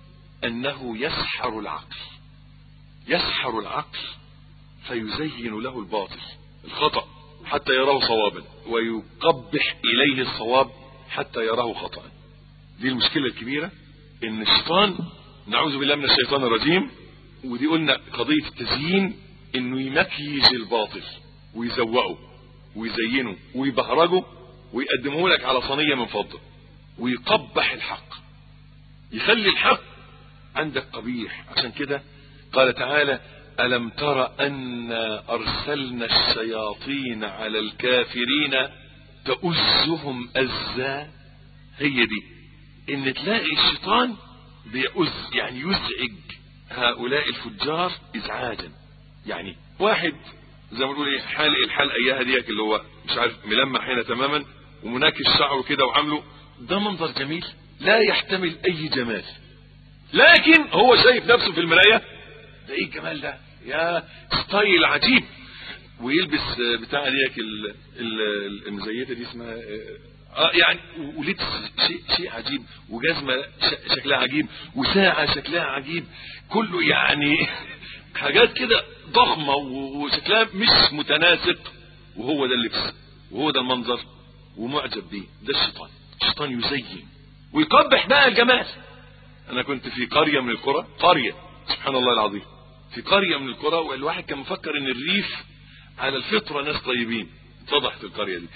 انه يسحر العقل. يسحر العقل فيزين له الباطل الخطأ حتى يراه صوابا، ويقبح اليه الصواب حتى يراه خطأ. دي المشكلة الكبيرة، ان الشيطان نعوذ بالله من الشيطان الرجيم، ودي قلنا قضية التزيين، انه يمكيج الباطل ويزوقه ويزينه ويبهرجه ويقدمه لك على صينية من فضة، ويقبح الحق، يخلي الحق عندك قبيح. عشان كده قال تعالى: ألم تر أنا أرسلنا الشياطين على الكافرين تؤزهم أزا. هي دي، ان تلاقي الشيطان بيؤز، يعني يزعج هؤلاء الفجار ازعاجا. يعني واحد زي ما نقول ايه، حالق الحلقه اياها ديك، اللي هو مش عارف ملمع هنا تماما ومناكش شعره كده وعامله، ده منظر جميل لا يحتمل اي جمال، لكن هو شايف نفسه في المرايه، ده ايه الجمال ده، يا ستايل عجيب. ويلبس بتاع ديك المزيته دي اسمها اه يعني، ولبس شيء شيء عجيب، وجزمه شكلها عجيب، وساعه شكلها عجيب، كله يعني حاجات كده ضخمه وشكلها مش متناسق، وهو ده اللبس وهو ده المنظر ومعجب بيه. ده الشيطان. الشيطان يزين ويقبح بقى الجمال. انا كنت في قريه من القرى، قريه سبحان الله العظيم، في قريه من القرى، والواحد كان مفكر ان الريف على الفطره ناس طيبين، اتضحت القريه دي.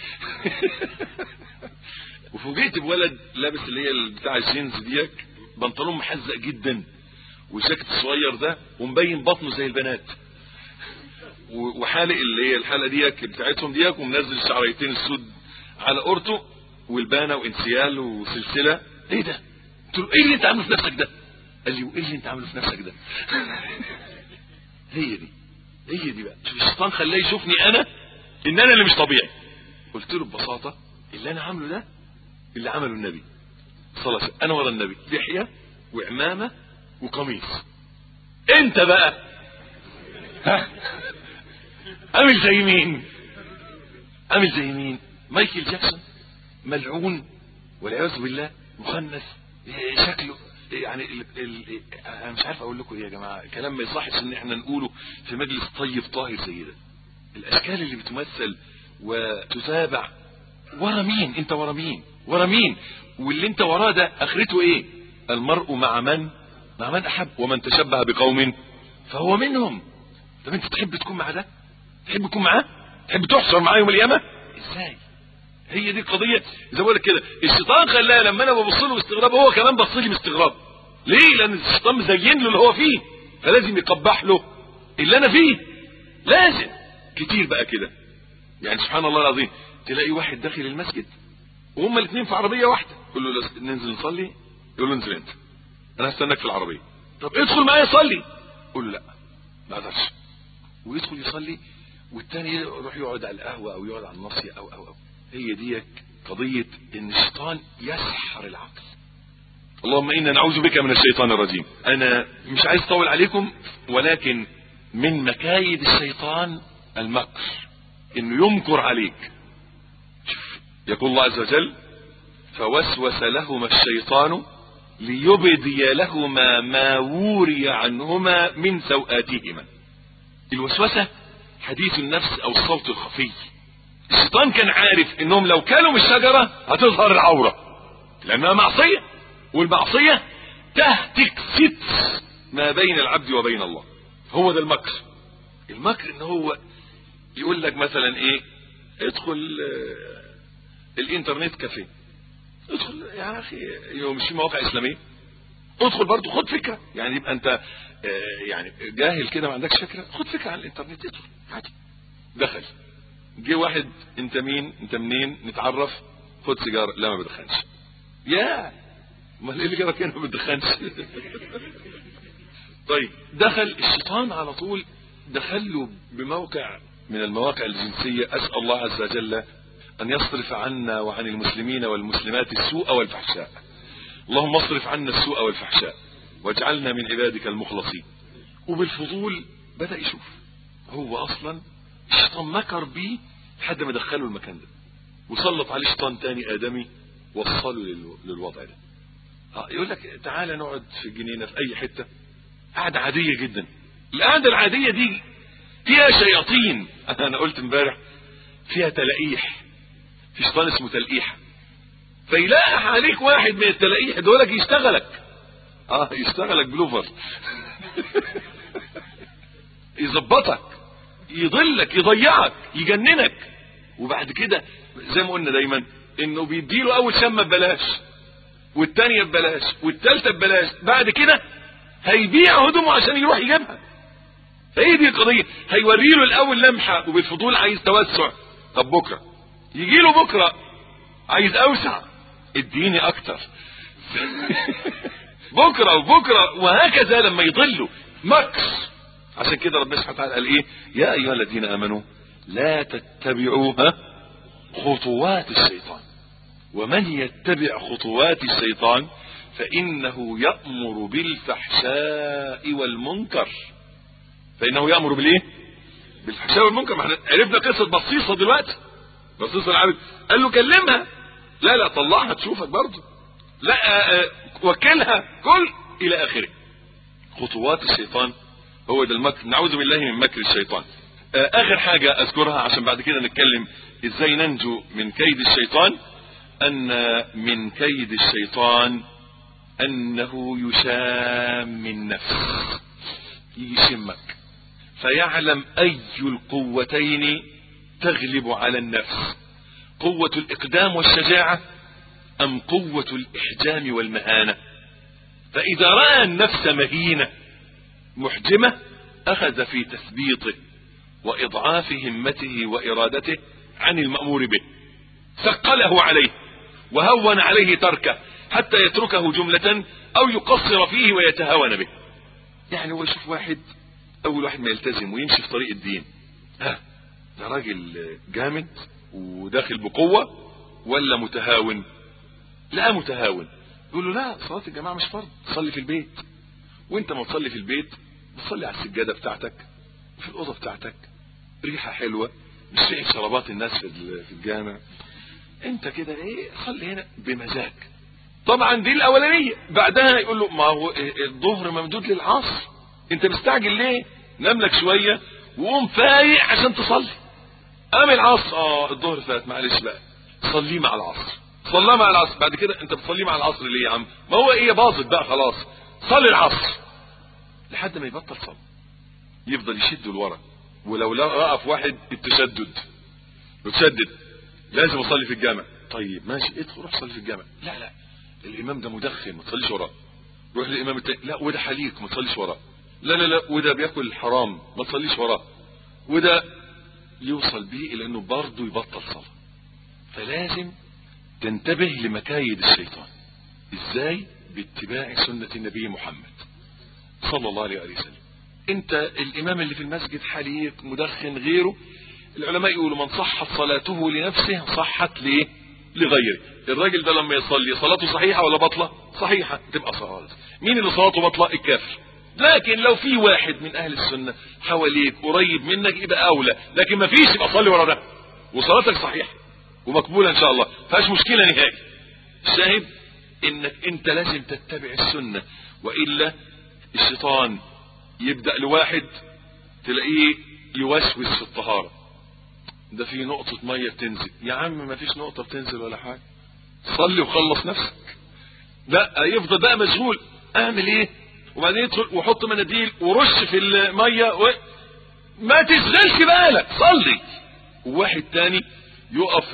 وفوجئت بولد لابس اللي هي بتاع الجينز ديك، بنطلون محزق جدا وجاكيت صغير ده، ومبين بطنه زي البنات، وحالق اللي هي الحلقه ديك بتاعتهم ديك، ومنزل شعريتين السود على قرطه والبانه وانسيال وسلسله. ايه ده؟ قلت له ايه اللي انت عامله في نفسك ده؟ قال لي وايه اللي انت عامله في نفسك ده؟ هي دي هي دي بقى، الشيطان خلاه يشوفني انا ان انا اللي مش طبيعي. قلت له ببساطه اللي انا عامله ده اللي عمله النبي صلى الله عليه وسلم، انا ورا النبي لحيه وعمامه وقميص. انت بقى ها عامل زي مين؟ عامل زي مين؟ مايكل جاكسون ملعون والعياذ بالله، مخنث شكله يعني ال ال انا مش عارف اقول لكم ايه يا جماعه، كلام ما يصحش ان احنا نقوله في مجلس طيب طاهر زي ده. الاشكال اللي بتمثل وتتابع، ورا مين؟ انت ورا مين؟ ورا مين؟ واللي انت وراه ده اخرته ايه؟ المرء مع من مع من احب، ومن تشبه بقوم فهو منهم. طب انت تحب تكون مع ده؟ تحب تكون معاه؟ تحب تحشر معاه يوم القيامه؟ ازاي؟ هي دي القضيه. زي ما بقول لك كده، الشيطان خلاه لما انا ببص له باستغراب، هو كمان بص لي باستغراب. ليه؟ لان الشيطان مزين له اللي هو فيه، فلازم يقبح له اللي انا فيه. لازم كتير بقى كده. يعني سبحان الله العظيم، تلاقي واحد داخل المسجد وهما الاثنين في عربيه واحده، يقول له ننزل نصلي، يقول له انزل انت، انا هستناك في العربيه. طب ادخل معايا صلي، يقول له لا ما اقدرش، ويدخل يصلي، والثاني يروح يقعد على القهوه او يقعد على الناصيه او او او هي دي قضيه ان الشيطان يسحر العقل. اللهم انا نعوذ بك من الشيطان الرجيم. انا مش عايز اطول عليكم، ولكن من مكايد الشيطان المكر، انه يمكر عليك. يقول الله عز وجل: فوسوس لهما الشيطان ليبدي لهما ما وري عنهما من سوآتهما. الوسوسة حديث النفس او الصوت الخفي. الشيطان كان عارف انهم لو كانوا من الشجرة هتظهر العورة، لانها معصية، والمعصية تهتك ستر ما بين العبد وبين الله. هو ده المكر. المكر ان هو يقول لك مثلا ايه، ادخل الانترنت كافيه، ادخل يا اخي، مش في مواقع اسلاميه، ادخل برضه خد فكره. يعني يبقى انت يعني جاهل كده ما عندكش فكره، خد فكره عن الانترنت، ادخل عادي. دخل، جه واحد، انت مين؟ انت منين؟ نتعرف، خد سيجاره، لا ما بدخنش. يا امال ايه اللي جابك هنا ما بتدخنش؟ طيب دخل الشيطان على طول، دخل له بموقع من المواقع الجنسيه. اسال الله عز وجل ان يصرف عنا وعن المسلمين والمسلمات السوء والفحشاء. اللهم اصرف عنا السوء والفحشاء واجعلنا من عبادك المخلصين. وبالفضول بدأ يشوف. هو اصلا الشيطان مكر بيه لحد ما دخله المكان ده، وسلط عليه شيطان تاني ادمي وصله للوضع ده. اه يقول لك تعالى نقعد في الجنينه في اي حته، قعده عاديه جدا. القعده العاديه دي فيها شياطين. انا قلت امبارح فيها تلقيح، في شيطان اسمه تلقيح، فيلاقح عليك واحد من التلقيح دولك يشتغلك، اه يشتغلك بلوفر يظبطك، يضلك، يضيعك، يجننك. وبعد كده زي ما قلنا دايما انه بيديله اول شمه ببلاش، والتانية ببلاش، والتالتة ببلاش، بعد كده هيبيع هدومه عشان يروح يجيبها. فايه دي القضيه؟ هيوريله الاول لمحه وبالفضول عايز توسع، طب بكره يجي له بكره عايز اوسع، اديني اكتر بكره وبكره وهكذا لما يضله مكس. عشان كده ربنا سبحانه وتعالى قال ايه؟ يا ايها الذين امنوا لا تتبعوا خطوات الشيطان، ومن يتبع خطوات الشيطان فانه يأمر بالفحشاء والمنكر. فانه يأمر بالايه؟ بالفحشاء والمنكر. ما احنا عرفنا قصه بصيصه دلوقتي، بصيصه العبد قال له كلمها، لا لا طلعها تشوفك برضه، لا وكلها، كل الى اخره. خطوات الشيطان هو ده المكر، نعوذ بالله من مكر الشيطان. اخر حاجه اذكرها عشان بعد كده نتكلم ازاي ننجو من كيد الشيطان، ان من كيد الشيطان انه يشام النفس، يشمك فيعلم اي القوتين تغلب على النفس، قوة الاقدام والشجاعة ام قوة الاحجام والمهانة. فاذا رأى النفس مهينة محجمة اخذ في تثبيطه واضعاف همته وارادته عن المأمور به، ثقله عليه وهون عليه تركه حتى يتركه جملة او يقصر فيه ويتهاون به. يعني هو يشوف واحد اول واحد ما يلتزم ويمشي في طريق الدين، ها ده راجل جامد وداخل بقوة ولا متهاون؟ لا متهاون. يقول له لا صلاة الجماعة مش فرض، صلي في البيت، وانت ما تصلي في البيت تصلي على السجادة بتاعتك وفي الأوضة بتاعتك، ريحة حلوة مش ريحة شرابات الناس في الجامع، انت كده ايه صلي هنا بمزاج. طبعا دي الاولانية. بعدها يقول له ما هو الظهر ممدود للعصر، انت مستعجل ليه؟ نام لك شوية وقوم فايق عشان تصلي. قام العصر، اه الظهر فات معلش بقى صلي مع العصر، صلى مع العصر، بعد كده انت بتصلي مع العصر ليه يا عم؟ ما هو ايه باظت بقى خلاص، صلي العصر لحد ما يبطل صلاة، يفضل يشد لورا. ولو لقى في واحد التشدد وتشدد لازم اصلي في الجامع، طيب ماشي ادخل روح صلي في الجامع، لا لا الامام ده مدخن ما تصليش وراه، روح للامام التاني، لا وده حليق ما تصليش وراه، لا لا لا وده بياكل حرام ما تصليش وراه، وده يوصل به الى انه برضه يبطل صلاة. فلازم تنتبه لمكايد الشيطان. ازاي؟ باتباع سنة النبي محمد صلى الله عليه وسلم. انت الامام اللي في المسجد حليق مدخن غيره، العلماء يقولوا من صحت صلاته لنفسه صحت ليه؟ لغيره. الراجل ده لما يصلي صلاته صحيحة ولا بطلة؟ صحيحة، تبقى صلاة. مين اللي صلاته بطلة؟ الكافر. لكن لو في واحد من اهل السنة حواليك قريب منك يبقى اولى، لكن ما فيش يبقى صلي ورا ده وصلاتك صحيحة ومقبولة ان شاء الله، فاش مشكلة نهائي. الشاهد انك انت لازم تتبع السنة، وإلا الشيطان يبدأ لواحد تلاقيه يوسوس في الطهارة، ده في نقطة مية بتنزل، يا عم ما فيش نقطة بتنزل ولا حاجة، صلي وخلص نفسك. لا يفضل بقى مشغول اعمل ايه، وبعدين يدخل وحط مناديل ورش في المية و... ما تشغلش بالك صلي. وواحد تاني يقف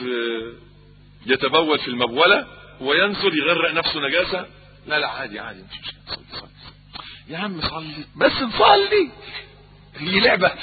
يتبول في المبولة وينزل يغرق نفسه نجاسة، لا لا عادي عادي مش مشكلة، صلي صلي يا عم صلي بس نصلي، هي لعبة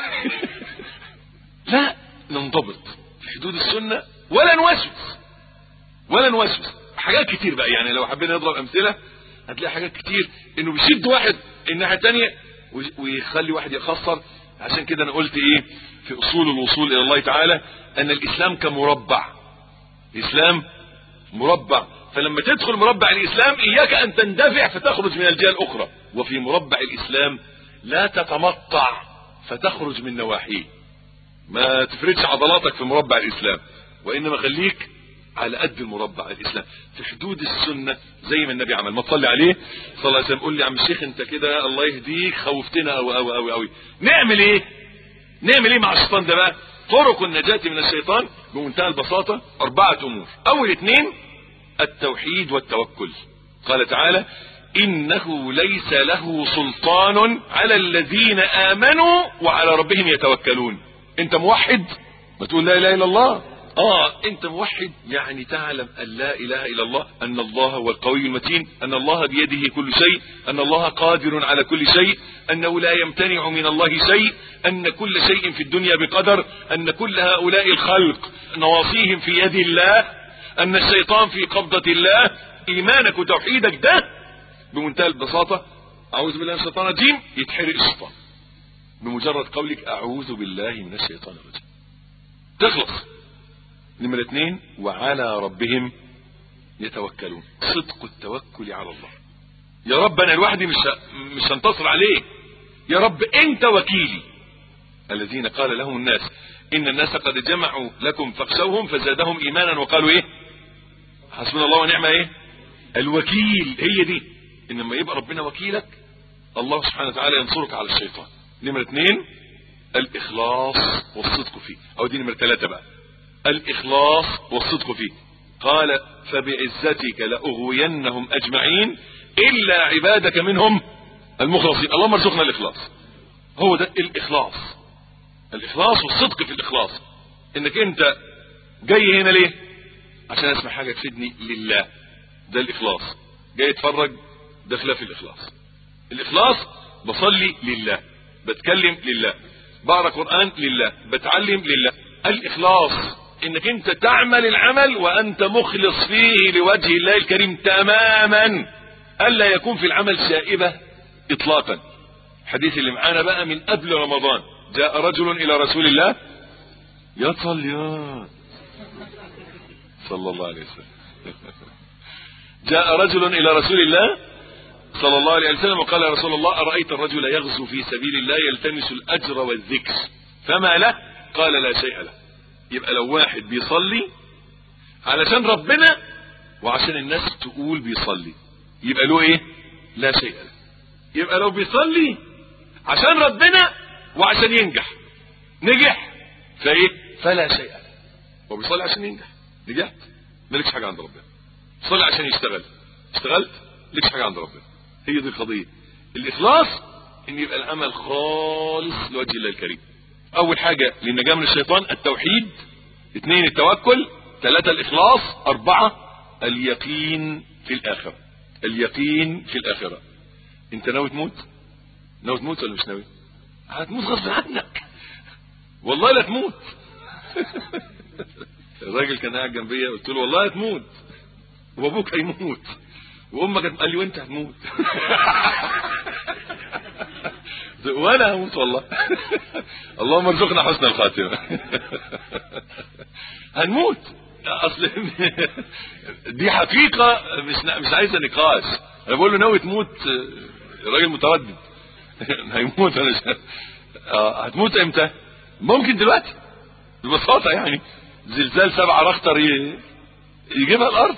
لا ننضبط في حدود السنة ولا نوسوس ولا نوسوس. حاجات كتير بقى يعني لو حبينا نضرب امثلة هتلاقي حاجات كتير انه بيشد واحد الناحية التانية ويخلي واحد يخسر. عشان كده انا قلت ايه في اصول الوصول الى الله تعالى ان الاسلام كمربع، الاسلام مربع، فلما تدخل مربع الاسلام اياك ان تندفع فتخرج من الجهة الاخرى، وفي مربع الاسلام لا تتمطع فتخرج من نواحيه. ما تفردش عضلاتك في مربع الاسلام، وانما خليك على قد المربع الاسلام في حدود السنة زي ما النبي عمل. ما تصلي عليه صلى الله عليه وسلم قول لي يا عم الشيخ انت كده الله يهديك خوفتنا قوي قوي قوي قوي، نعمل ايه نعمل ايه مع الشيطان ده بقى؟ طرق النجاة من الشيطان بمنتهى البساطة أربعة أمور. أول اثنين التوحيد والتوكل. قال تعالى إنه ليس له سلطان على الذين آمنوا وعلى ربهم يتوكلون. انت موحد ما تقول لا اله الا الله. اه انت موحد يعني تعلم ان لا اله الا الله، ان الله هو القوي المتين، ان الله بيده كل شيء، ان الله قادر على كل شيء، انه لا يمتنع من الله شيء، ان كل شيء في الدنيا بقدر، ان كل هؤلاء الخلق نواصيهم في يد الله، ان الشيطان في قبضة الله. ايمانك وتوحيدك ده بمنتهى البساطة اعوذ بالله من الشيطان الرجيم يتحرق الشيطان بمجرد قولك اعوذ بالله من الشيطان الرجيم تخلص. نمرة اثنين وعلى ربهم يتوكلون، صدق التوكل على الله. يا رب انا لوحدي مش مش هنتصر عليه، يا رب انت وكيلي. الذين قال لهم الناس ان الناس قد جمعوا لكم فاخشوهم فزادهم ايمانا وقالوا ايه حسبنا الله ونعم ايه الوكيل. هي دي انما يبقى ربنا وكيلك الله سبحانه وتعالى ينصرك على الشيطان. نمرة اثنين الاخلاص والصدق فيه، او دي نمرة ثلاثة بقى الاخلاص والصدق فيه. قال فبعزتك لاغوينهم اجمعين الا عبادك منهم المخلصين. اللهم ارزقنا الاخلاص. هو ده الاخلاص، الاخلاص والصدق في الاخلاص. انك انت جاي هنا ليه؟ عشان اسمع حاجة تفيدني لله، ده الاخلاص. جاي اتفرج، ده خلاف الاخلاص. الاخلاص بصلي لله، بتكلم لله، بقرا قرآن لله، بتعلم لله. الاخلاص انك انت تعمل العمل وانت مخلص فيه لوجه الله الكريم تماما، الا يكون في العمل شائبة اطلاقا. الحديث اللي معانا بقى من قبل رمضان، جاء رجل الى رسول الله يا صليان صلى الله عليه وسلم جاء رجل الى رسول الله صلى الله عليه وسلم وقال يا رسول الله أرأيت الرجل يغزو في سبيل الله يلتمس الأجر والذكر فما له؟ قال لا شيء له. يبقى لو واحد بيصلي علشان ربنا وعشان الناس تقول بيصلي يبقى له ايه؟ لا شيء له. يبقى لو بيصلي عشان ربنا وعشان ينجح نجح فايه؟ فلا شيء له. هو بيصلي عشان ينجح، نجحت مالكش حاجة عند ربنا. صلي عشان يشتغل، اشتغلت لكش حاجة عند ربنا. هي دي القضية. الاخلاص ان يبقى العمل خالص لوجه الله الكريم. اول حاجة للنجاة من الشيطان التوحيد، اثنين التوكل، ثلاثة الاخلاص، اربعة اليقين في الاخرة. اليقين في الاخرة. انت ناوي تموت؟ ناوي تموت ولا مش ناوي؟ هتموت غصب عنك والله لا تموت الراجل كان قاعد جنبيا قلت له والله هتموت وابوك هيموت وامك قال لي وانت هتموت وانا هموت والله اللهم ارزقنا حسن الخاتمه هنموت. اصل دي حقيقه مش مش عايزه نقاش. انا بقول له ناوي تموت؟ الراجل متردد هيموت ولا مش هتموت امتى؟ ممكن دلوقتي ببساطه يعني زلزال سبعة رختر يجيبها الارض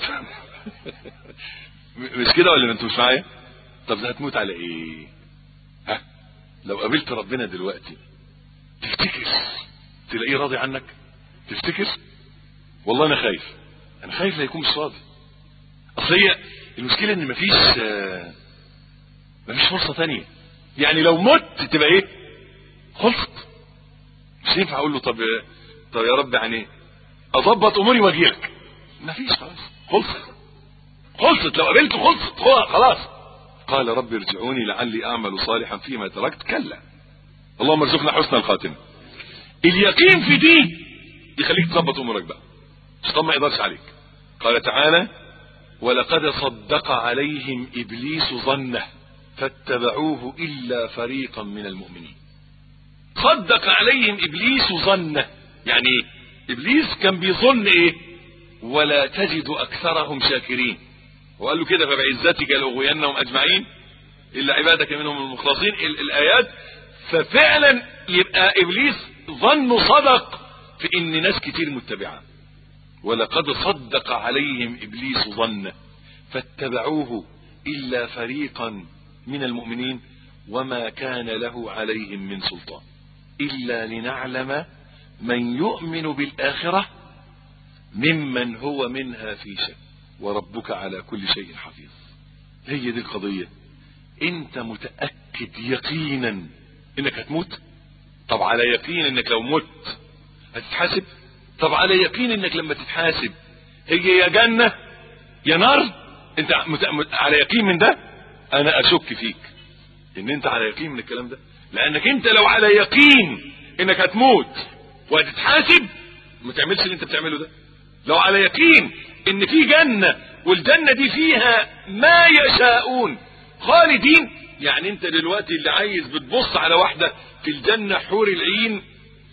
مش كده ولا انتوا مش معايا؟ طب هتموت على ايه؟ ها لو قابلت ربنا دلوقتي تفتكر تلاقيه راضي عنك؟ تفتكر؟ والله انا خايف، انا خايف لا يكون مش راضي. اصل هي المشكله ان مفيش آه مفيش فرصه تانية. يعني لو مت تبقى ايه؟ خلصت. مش ينفع اقول له طب طب يا رب يعني اضبط اموري واجيلك. مفيش، خلاص خلصت خلصت. لو قابلته خلصت خلاص. قال رب ارجعوني لعلي اعمل صالحا فيما تركت. كلا. اللهم ارزقنا حسن الخاتمه. اليقين في دي يخليك تظبط امورك بقى، الشيطان ما يقدرش عليك. قال تعالى ولقد صدق عليهم ابليس ظنه فاتبعوه الا فريقا من المؤمنين. صدق عليهم ابليس ظنه يعني ايه؟ ابليس كان بيظن ايه؟ ولا تجد اكثرهم شاكرين. وقال له كده فبعزتك لاغوينهم اجمعين الا عبادك منهم المخلصين الايات. ففعلا يبقى ابليس ظنه صدق في ان ناس كتير متبعه. ولقد صدق عليهم ابليس ظنه فاتبعوه الا فريقا من المؤمنين وما كان له عليهم من سلطان الا لنعلم من يؤمن بالآخرة ممن هو منها في شك وربك على كل شيء حفيظ. هي دي القضية. انت متأكد يقينا انك هتموت؟ طب على يقين انك لو مت هتتحاسب؟ طب على يقين انك لما تتحاسب هي يا جنة يا نار؟ انت على يقين من ده؟ انا اشك فيك ان انت على يقين من الكلام ده، لانك انت لو على يقين انك هتموت وهتتحاسب ما تعملش اللي انت بتعمله ده. لو على يقين ان في جنة والجنة دي فيها ما يشاءون خالدين، يعني انت دلوقتي اللي عايز بتبص على واحدة في الجنة حور العين،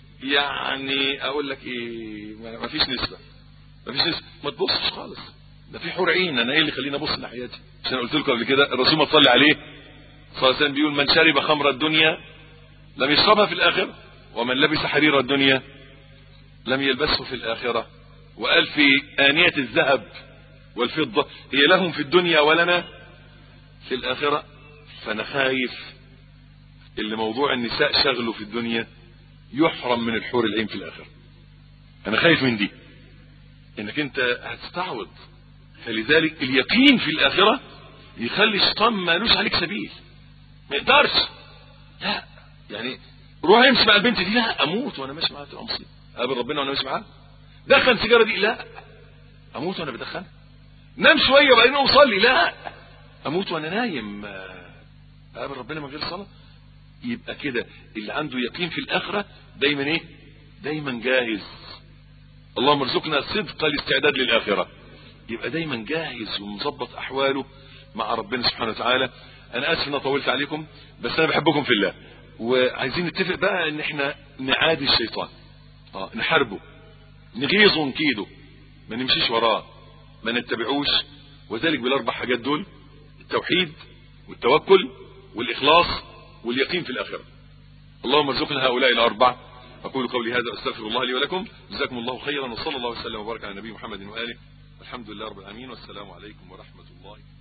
يعني اقول لك ايه، ما فيش نسبة، ما فيش نسبة، ما تبصش خالص، ده في حور عين. انا ايه اللي خليني ابص ناحيتي؟ عشان قلت لكم قبل كده الرسول ما صلى عليه صلى الله عليه وسلم بيقول من شرب خمر الدنيا لم يشربها في الاخرة، ومن لبس حرير الدنيا لم يلبسه في الاخرة. وقال في آنية الذهب والفضة هي لهم في الدنيا ولنا في الاخرة. فانا خايف اللي موضوع النساء شغله في الدنيا يحرم من الحور العين في الاخرة. انا خايف من دي، انك انت هتستعوض. فلذلك اليقين في الاخرة يخلي الشيطان مالوش عليك سبيل، ما يقدرش. لا يعني روح امشي مع البنت دي، لا اموت وانا ماشي معاها تبقى مصيبه، قابل ربنا وانا ماشي معاها. دخن سيجاره دي، لا اموت وانا بدخنها. نام شويه وبعدين اقوم اصلي، لا اموت وانا نايم، قابل ربنا من غير صلاه. يبقى كده اللي عنده يقين في الاخره دايما ايه؟ دايما جاهز. اللهم ارزقنا صدق الاستعداد للاخره. يبقى دايما جاهز ومظبط احواله مع ربنا سبحانه وتعالى. انا اسف ان طولت عليكم، بس انا بحبكم في الله، وعايزين نتفق بقى ان احنا نعادي الشيطان، اه نحاربه، نغيظه ونكيده، ما نمشيش وراه، ما نتبعوش. وذلك بالاربع حاجات دول: التوحيد والتوكل والاخلاص واليقين في الاخره. اللهم ارزقنا هؤلاء الاربع. اقول قولي هذا واستغفر الله لي ولكم. جزاكم الله خيرا، وصلى الله وسلم وبارك على نبي محمد واله. الحمد لله رب العالمين، والسلام عليكم ورحمه الله.